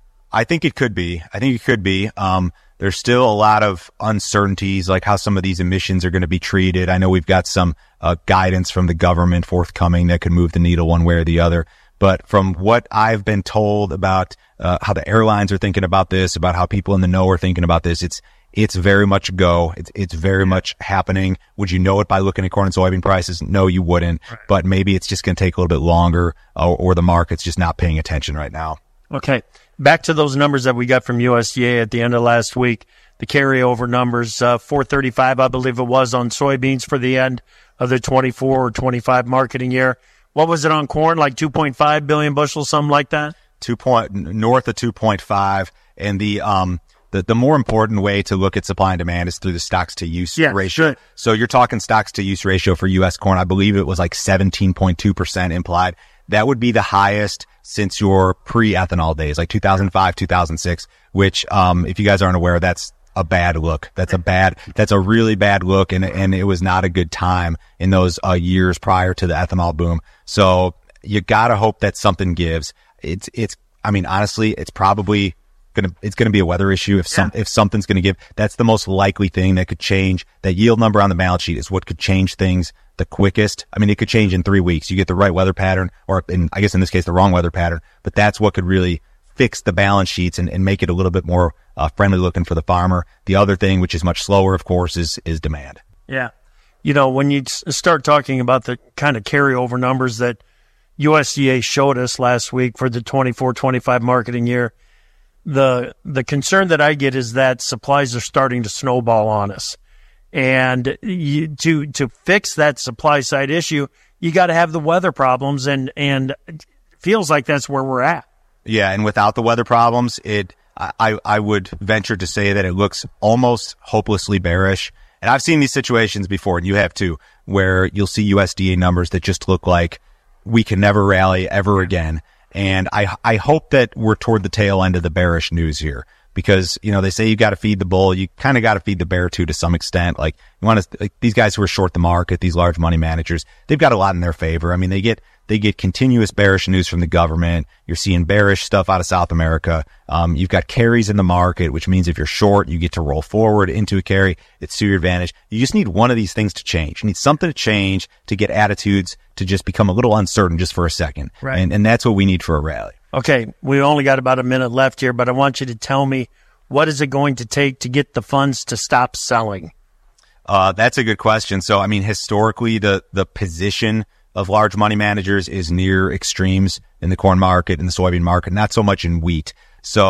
I think it could be. I think it could be. Um, there's still a lot of uncertainties, like how some of these emissions are going to be treated. I know we've got some uh, guidance from the government forthcoming that could move the needle one way or the other. But from what I've been told about uh, how the airlines are thinking about this, about how people in the know are thinking about this, it's it's very much a go. It's it's very much happening. Would you know it by looking at corn and soybean prices? No, you wouldn't. Right. But maybe it's just going to take a little bit longer, or, or the market's just not paying attention right now. Okay, back to those numbers that we got from U S D A at the end of last week. The carryover numbers, uh, four thirty-five, I believe it was, on soybeans for the end of the twenty-four or twenty-five marketing year. What was it on corn? Like two point five billion bushels, something like that? Two point north of two point five, and the um. The, the more important way to look at supply and demand is through the stocks to use yeah, ratio. Sure. So you're talking stocks to use ratio for U S corn. I believe it was like seventeen point two percent implied. That would be the highest since your pre-ethanol days, like two thousand five, two thousand six, which, um, if you guys aren't aware, that's a bad look. That's a bad, that's a really bad look. And, and it was not a good time in those uh, years prior to the ethanol boom. So you gotta hope that something gives. It's, it's, I mean, honestly, it's probably, Gonna, it's going to be a weather issue if some, yeah. if something's going to give. That's the most likely thing that could change. That yield number on the balance sheet is what could change things the quickest. I mean, it could change in three weeks. You get the right weather pattern, or in, I guess in this case, the wrong weather pattern, but that's what could really fix the balance sheets and, and make it a little bit more uh, friendly looking for the farmer. The other thing, which is much slower, of course, is, is demand. Yeah. You know, when you start talking about the kind of carryover numbers that U S D A showed us last week for the twenty-four twenty-five marketing year, The the concern that I get is that supplies are starting to snowball on us. And you, to to fix that supply side issue, you got to have the weather problems, and, and it feels like that's where we're at. Yeah, and without the weather problems, it I, I would venture to say that it looks almost hopelessly bearish. And I've seen these situations before, and you have too, where you'll see U S D A numbers that just look like we can never rally ever again. And I, I hope that we're toward the tail end of the bearish news here, because, you know, they say you got to feed the bull. You kind of got to feed the bear too, to some extent. Like, you want to, like, these guys who are short the market, these large money managers, they've got a lot in their favor. I mean, they get, they get continuous bearish news from the government. You're seeing bearish stuff out of South America. Um, you've got carries in the market, which means if you're short, you get to roll forward into a carry. It's to your advantage. You just need one of these things to change. You need something to change to get attitudes to just become a little uncertain just for a second. Right. And, and that's what we need for a rally. Okay. We only got about a minute left here, but I want you to tell me, what is it going to take to get the funds to stop selling? Uh, that's a good question. So, I mean, historically, the, the position of large money managers is near extremes in the corn market and the soybean market, not so much in wheat. So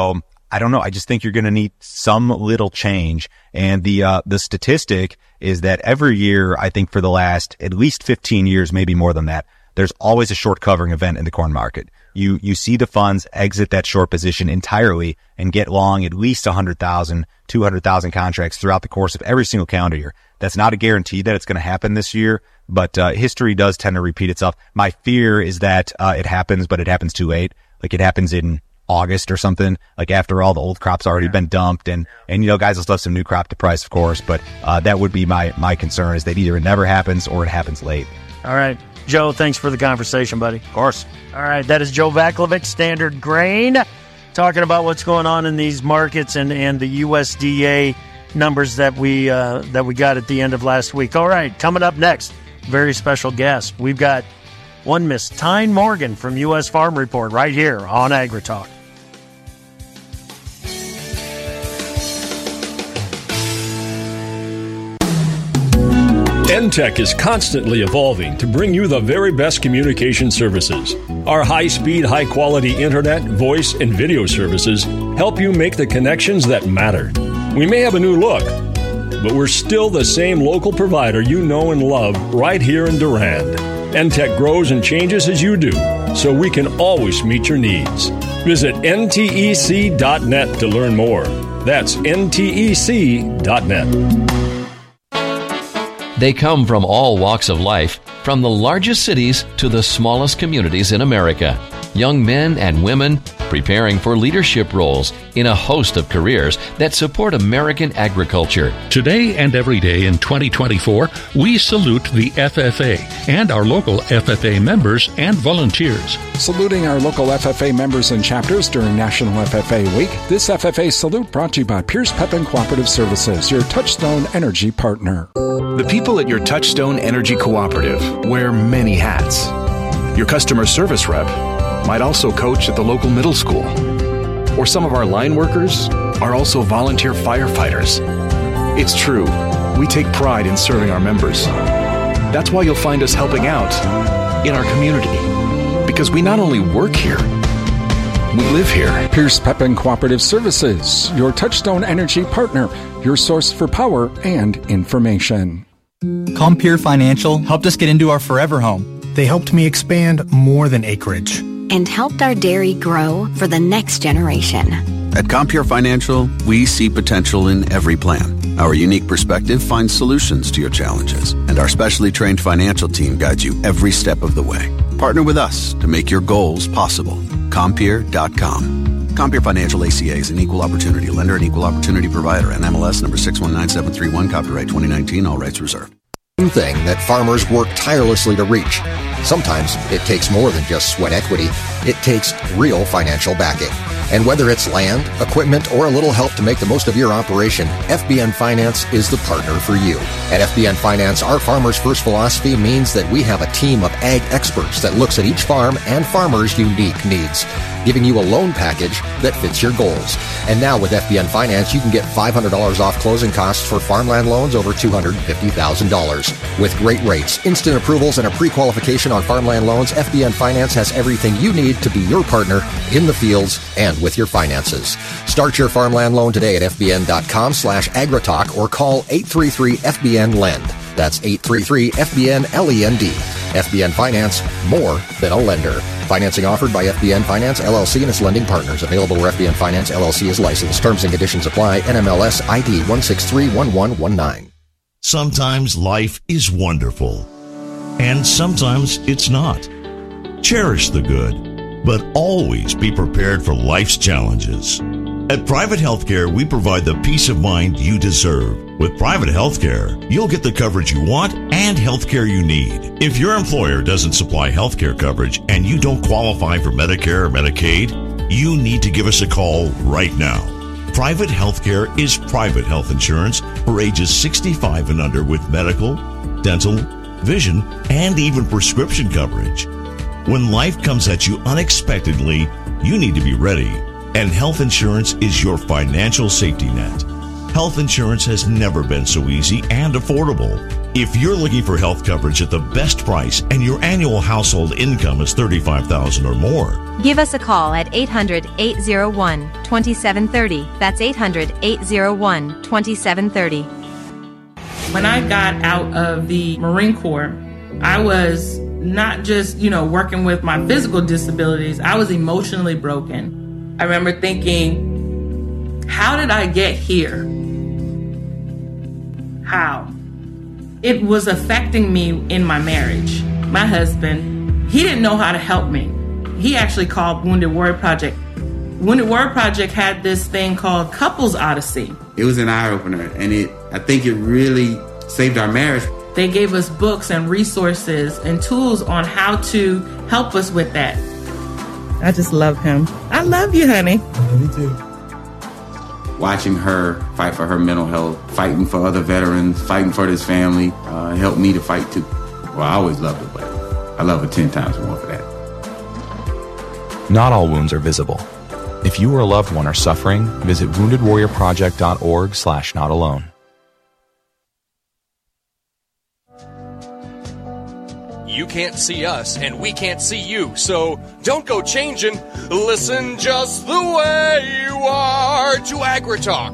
I don't know. I just think you're going to need some little change. And the, uh, the statistic is that every year, I think for the last at least fifteen years, maybe more than that, there's always a short covering event in the corn market. You, you see the funds exit that short position entirely and get long at least one hundred thousand, two hundred thousand contracts throughout the course of every single calendar year. That's not a guarantee that it's going to happen this year, but, uh, history does tend to repeat itself. My fear is that, uh, it happens, but it happens too late. Like it happens in August or something, like after all the old crop's already yeah. been dumped, and, and, you know, guys will still have some new crop to price, of course, but, uh, that would be my, my concern is that either it never happens or it happens late. All right. Joe, thanks for the conversation, buddy. Of course. All right. That is Joe Vaclavik, Standard Grain, talking about what's going on in these markets and, and the U S D A numbers that we, uh, that we got at the end of last week. All right. Coming up next, very special guest. We've got one Miss Tyne Morgan from U S Farm Report right here on AgriTalk. N Tech is constantly evolving to bring you the very best communication services. Our high-speed, high-quality internet, voice, and video services help you make the connections that matter. We may have a new look, but we're still the same local provider you know and love right here in Durand. N Tech grows and changes as you do, so we can always meet your needs. Visit N T E C dot net to learn more. That's N T E C dot net. They come from all walks of life, from the largest cities to the smallest communities in America. Young men and women preparing for leadership roles in a host of careers that support American agriculture. Today and every day in twenty twenty-four, we salute the F F A and our local F F A members and volunteers. Saluting our local F F A members and chapters during National F F A Week, this F F A salute brought to you by Pierce Pepin Cooperative Services, your Touchstone Energy partner. The people at your Touchstone Energy Cooperative wear many hats. Your customer service rep might also coach at the local middle school. Or some of our line workers are also volunteer firefighters. It's true, we take pride in serving our members. That's why you'll find us helping out in our community. Because we not only work here, we live here. Pierce Pepin Cooperative Services, your Touchstone Energy partner, your source for power and information. Compeer Financial helped us get into our forever home. They helped me expand more than acreage. And helped our dairy grow for the next generation. At Compeer Financial, we see potential in every plan. Our unique perspective finds solutions to your challenges, and our specially trained financial team guides you every step of the way. Partner with us to make your goals possible. Compeer dot com. Compeer Financial A C A is an equal opportunity lender and equal opportunity provider, and M L S number six one nine seven three one, copyright twenty nineteen, all rights reserved. Thing that farmers work tirelessly to reach. Sometimes it takes more than just sweat equity. It takes real financial backing. And whether it's land, equipment, or a little help to make the most of your operation, F B N Finance is the partner for you. At F B N Finance, our Farmers First philosophy means that we have a team of ag experts that looks at each farm and farmer's unique needs, giving you a loan package that fits your goals. And now with F B N Finance, you can get five hundred dollars off closing costs for farmland loans over two hundred fifty thousand dollars. With great rates, instant approvals, and a pre-qualification on farmland loans, F B N Finance has everything you need to be your partner in the fields and with your finances. Start your farmland loan today at F B N dot com slash agritalk or call eight three three F B N lend. That's eight three three F B N L E N D. F B N Finance, more than a lender. Financing offered by F B N Finance, L L C and its lending partners. Available where F B N Finance, L L C is licensed. Terms and conditions apply. N M L S I D one six three one one one nine. Sometimes life is wonderful, and sometimes it's not. Cherish the good, but always be prepared for life's challenges. At Private Healthcare, we provide the peace of mind you deserve. With Private Healthcare, you'll get the coverage you want and healthcare you need. If your employer doesn't supply healthcare coverage and you don't qualify for Medicare or Medicaid, you need to give us a call right now. Private Healthcare is private health insurance for ages sixty-five and under with medical, dental, vision, and even prescription coverage. When life comes at you unexpectedly, you need to be ready. And health insurance is your financial safety net. Health insurance has never been so easy and affordable. If you're looking for health coverage at the best price and your annual household income is thirty-five thousand dollars or more, give us a call at eight hundred, eight oh one, two seven three oh. That's eight hundred, eight oh one, two seven three oh. When I got out of the Marine Corps, I was not just, you know, working with my physical disabilities, I was emotionally broken. I remember thinking, how did I get here? How? It was affecting me in my marriage. My husband, he didn't know how to help me. He actually called Wounded Warrior Project. Wounded Warrior Project had this thing called Couples Odyssey. It was an eye-opener, and it I think it really saved our marriage. They gave us books and resources and tools on how to help us with that. I just love him. I love you, honey. Me too. Watching her fight for her mental health, fighting for other veterans, fighting for this family, uh, helped me to fight too. Well, I always loved her, but I love her ten times more for that. Not all wounds are visible. If you or a loved one are suffering, visit wounded warrior project dot org slash not alone. You can't see us, and we can't see you, so don't go changing. Listen just the way you are to AgriTalk.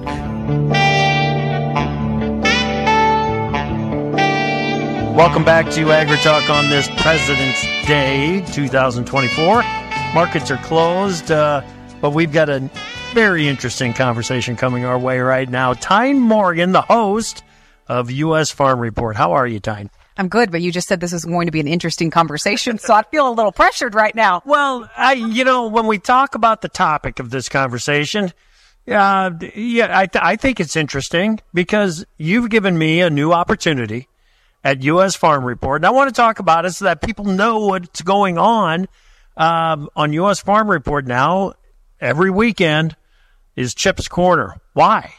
Welcome back to AgriTalk on this President's Day, two thousand twenty-four. Markets are closed, uh, but we've got a very interesting conversation coming our way right now. Tyne Morgan, the host of U S Farm Report. How are you, Tyne? I'm good, but you just said this is going to be an interesting conversation, so I feel a little pressured right now. Well, I, you know, when we talk about the topic of this conversation, uh, yeah, I, th- I think it's interesting because you've given me a new opportunity at U S Farm Report, and I want to talk about it so that people know what's going on um, on U S Farm Report now. Every weekend is Chip's Corner. Why?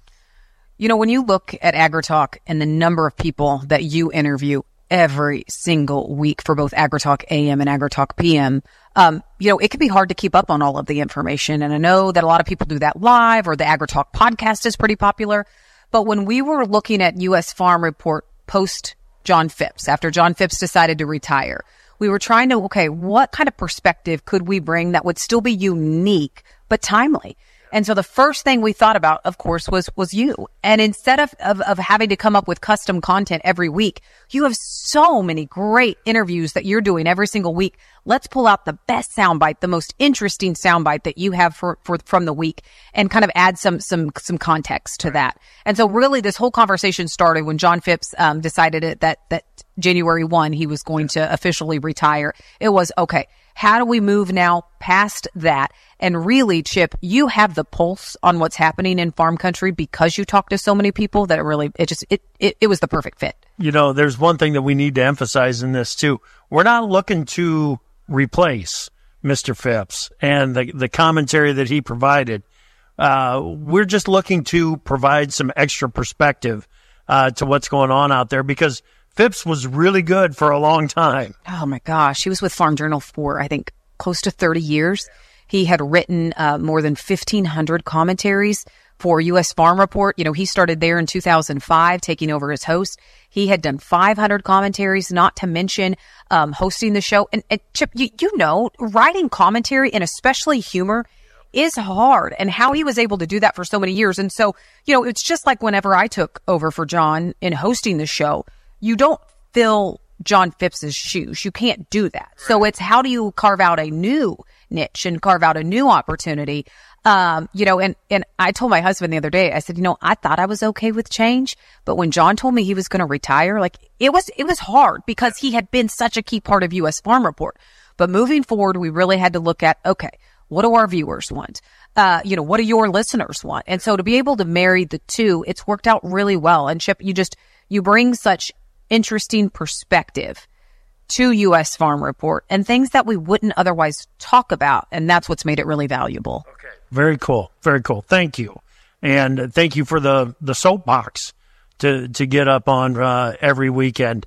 You know, when you look at AgriTalk and the number of people that you interview every single week for both AgriTalk A M and AgriTalk P M, um, you know, it can be hard to keep up on all of the information. And I know that a lot of people do that live, or the AgriTalk podcast is pretty popular. But when we were looking at U S Farm Report post John Phipps, after John Phipps decided to retire, we were trying to, okay, what kind of perspective could we bring that would still be unique but timely? And so the first thing we thought about, of course, was, was you. And instead of, of, of having to come up with custom content every week, you have so many great interviews that you're doing every single week. Let's pull out the best soundbite, the most interesting soundbite that you have for, for, from the week, and kind of add some, some, some context to that. And so really this whole conversation started when John Phipps, um, decided it, that, that January first, he was going to officially retire. It was, okay, how do we move now past that? And really, Chip, you have the pulse on what's happening in farm country because you talk to so many people that it really, it just, it, it, it was the perfect fit. You know, there's one thing that we need to emphasize in this too. We're not looking to replace Mister Phipps and the, the commentary that he provided. Uh, we're just looking to provide some extra perspective, uh, to what's going on out there, because Phipps was really good for a long time. Oh my gosh. He was with Farm Journal for, I think, close to thirty years. He had written uh, more than fifteen hundred commentaries for U S Farm Report. You know, he started there in two thousand five, taking over as host. He had done five hundred commentaries, not to mention um, hosting the show. And, and Chip, you, you know, writing commentary and especially humor is hard, and how he was able to do that for so many years. And so, you know, it's just like whenever I took over for John in hosting the show, you don't fill John Phipps's shoes. You can't do that. Right. So it's how do you carve out a new niche and carve out a new opportunity? Um, you know, and, and I told my husband the other day, I said, you know, I thought I was okay with change, but when John told me he was going to retire, like it was, it was hard because he had been such a key part of U S Farm Report. But moving forward, we really had to look at, okay, what do our viewers want? Uh, you know, what do your listeners want? And so to be able to marry the two, it's worked out really well. And Chip, you just, you bring such interesting perspective to U S Farm Report and things that we wouldn't otherwise talk about. And that's what's made it really valuable. Okay. Very cool. Very cool. Thank you. And thank you for the, the soapbox to, to get up on, uh, every weekend.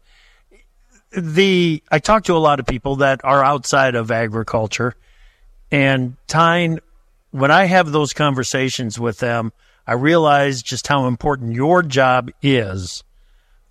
The, I talk to a lot of people that are outside of agriculture, and Tyne, when I have those conversations with them, I realize just how important your job is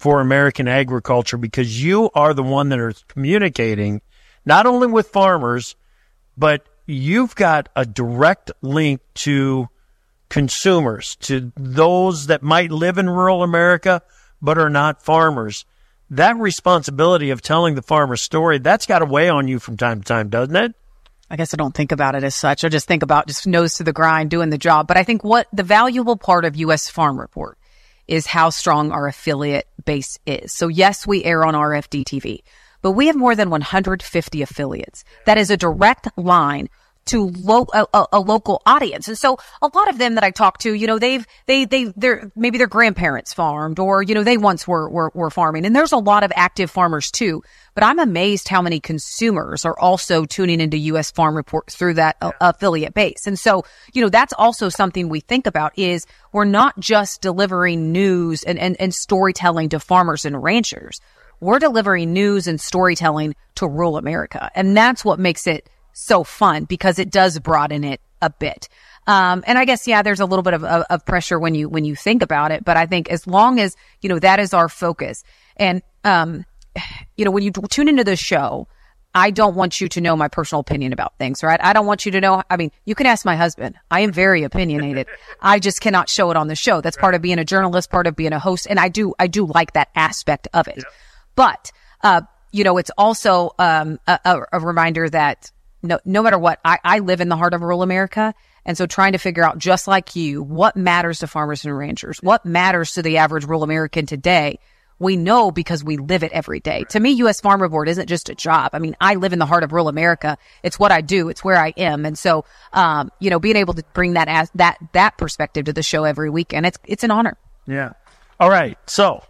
for American agriculture, because you are the one that are communicating not only with farmers, but you've got a direct link to consumers, to those that might live in rural America but are not farmers. That responsibility of telling the farmer story, that's got to weigh on you from time to time, doesn't it? I guess I don't think about it as such. I just think about just nose to the grind, doing the job. But I think what the valuable part of U S Farm Report is how strong our affiliate base is. So yes, we air on R F D T V, but we have more than one hundred fifty affiliates. That is a direct line to lo- a, a, a local audience. And so a lot of them that I talk to, you know, they've, they, they, they're, maybe their grandparents farmed, or, you know, they once were, were, were farming. And there's a lot of active farmers too. But I'm amazed how many consumers are also tuning into U S Farm Report through that uh, affiliate base. And so, you know, that's also something we think about, is we're not just delivering news and, and, and storytelling to farmers and ranchers. We're delivering news and storytelling to rural America. And that's what makes it so fun, because it does broaden it a bit. Um, and I guess, yeah, there's a little bit of, of, of pressure when you, when you think about it. But I think as long as, you know, that is our focus. And, um, you know, when you tune into the show, I don't want you to know my personal opinion about things, right? I don't want you to know. I mean, you can ask my husband. I am very opinionated. I just cannot show it on the show. That's part of being a journalist, part of being a host. And I do, I do like that aspect of it. Yeah. But, uh, you know, it's also, um, a, a reminder that no, no matter what, I, I live in the heart of rural America. And so trying to figure out, just like you, what matters to farmers and ranchers, what matters to the average rural American today, we know because we live it every day. To me, U S Farm Report isn't just a job. I mean, I live in the heart of rural America. It's what I do. It's where I am. And so, um, you know, being able to bring that as that, that perspective to the show every weekend, it's, it's an honor. Yeah. All right. So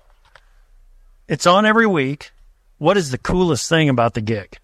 it's on every week. What is the coolest thing about the gig?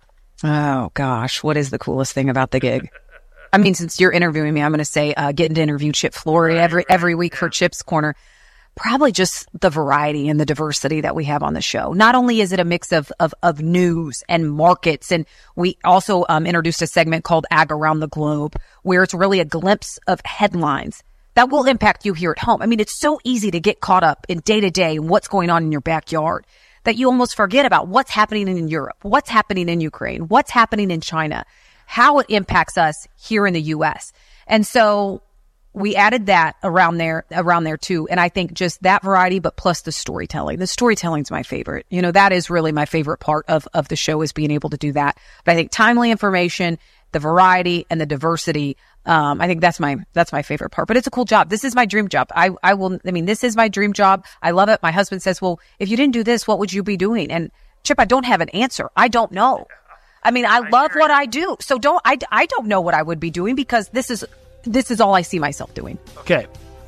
Oh gosh. What is the coolest thing about the gig? I mean, since you're interviewing me, I'm going to say, uh, getting to interview Chip Flory every, right, every week, yeah, for Chip's Corner. Probably just the variety and the diversity that we have on the show. Not only is it a mix of, of, of news and markets, and we also, um, introduced a segment called Ag Around the Globe, where it's really a glimpse of headlines that will impact you here at home. I mean, it's so easy to get caught up in day to day and what's going on in your backyard that you almost forget about what's happening in Europe, what's happening in Ukraine, what's happening in China, how it impacts us here in the U S. And so we added that around there, around there too. And I think just that variety, but plus the storytelling. The storytelling's my favorite. You know, that is really my favorite part of, of the show, is being able to do that. But I think timely information, the variety and the diversity, um, I think that's my, that's my favorite part. But it's a cool job. This is my dream job. I, I will, I mean, this is my dream job. I love it. My husband says, well, if you didn't do this, what would you be doing? And Chip, I don't have an answer. I don't know. I mean, I love what I do. So don't, I, I don't know what I would be doing, because this is, this is all I see myself doing. Okay.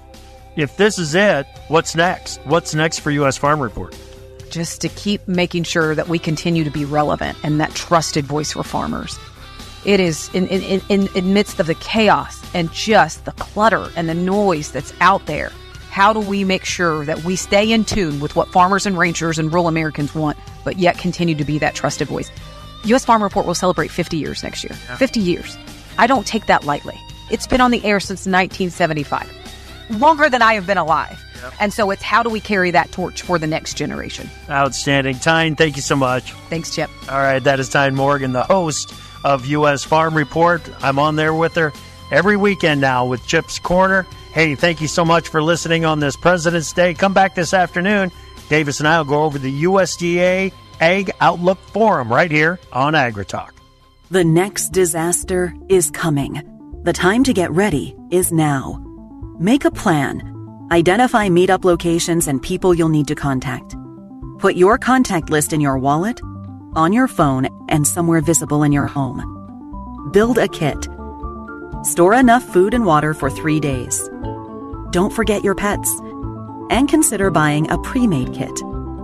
If this is it, what's next? What's next for U S Farm Report? Just to keep making sure that we continue to be relevant and that trusted voice for farmers. It is in, in, in, in midst of the chaos and just the clutter and the noise that's out there. How do we make sure that we stay in tune with what farmers and ranchers and rural Americans want, but yet continue to be that trusted voice? U S Farm Report will celebrate fifty years next year. Yeah. fifty years. I don't take that lightly. It's been on the air since nineteen seventy-five, longer than I have been alive. Yep. And so it's, how do we carry that torch for the next generation? Outstanding. Tyne, thank you so much. Thanks, Chip. All right, that is Tyne Morgan, the host of U S Farm Report. I'm on there with her every weekend now with Chip's Corner. Hey, thank you so much for listening on this President's Day. Come back this afternoon. Davis and I will go over the U S D A Ag Outlook Forum right here on AgriTalk. The next disaster is coming. The time to get ready is now. Make a plan. Identify meetup locations and people you'll need to contact. Put your contact list in your wallet, on your phone, and somewhere visible in your home. Build a kit. Store enough food and water for three days. Don't forget your pets. And consider buying a pre-made kit.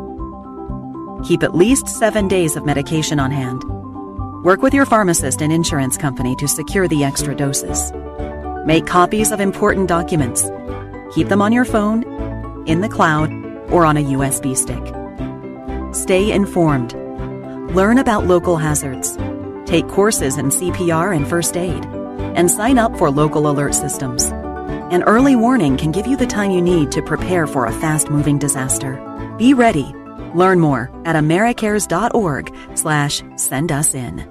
Keep at least seven days of medication on hand. Work with your pharmacist and insurance company to secure the extra doses. Make copies of important documents. Keep them on your phone, in the cloud, or on a U S B stick. Stay informed. Learn about local hazards. Take courses in C P R and first aid. And sign up for local alert systems. An early warning can give you the time you need to prepare for a fast-moving disaster. Be ready. Learn more at americares.org slash send us in.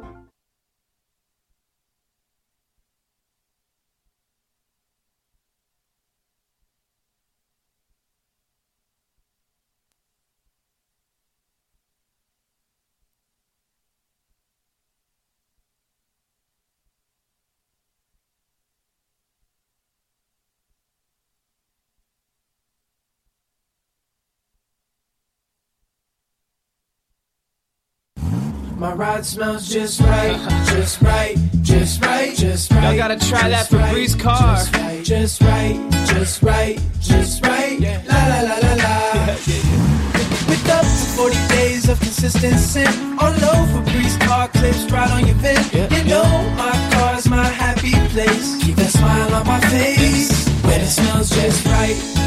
My ride smells just right, just right, just right, just right. Y'all gotta try that Febreze car. Just right, just right, just right, just right. La la la la la. With up to forty days of consistent scent. All over Febreze car clips right on your vent. You know my car's my happy place. Keep that smile on my face when it smells just right.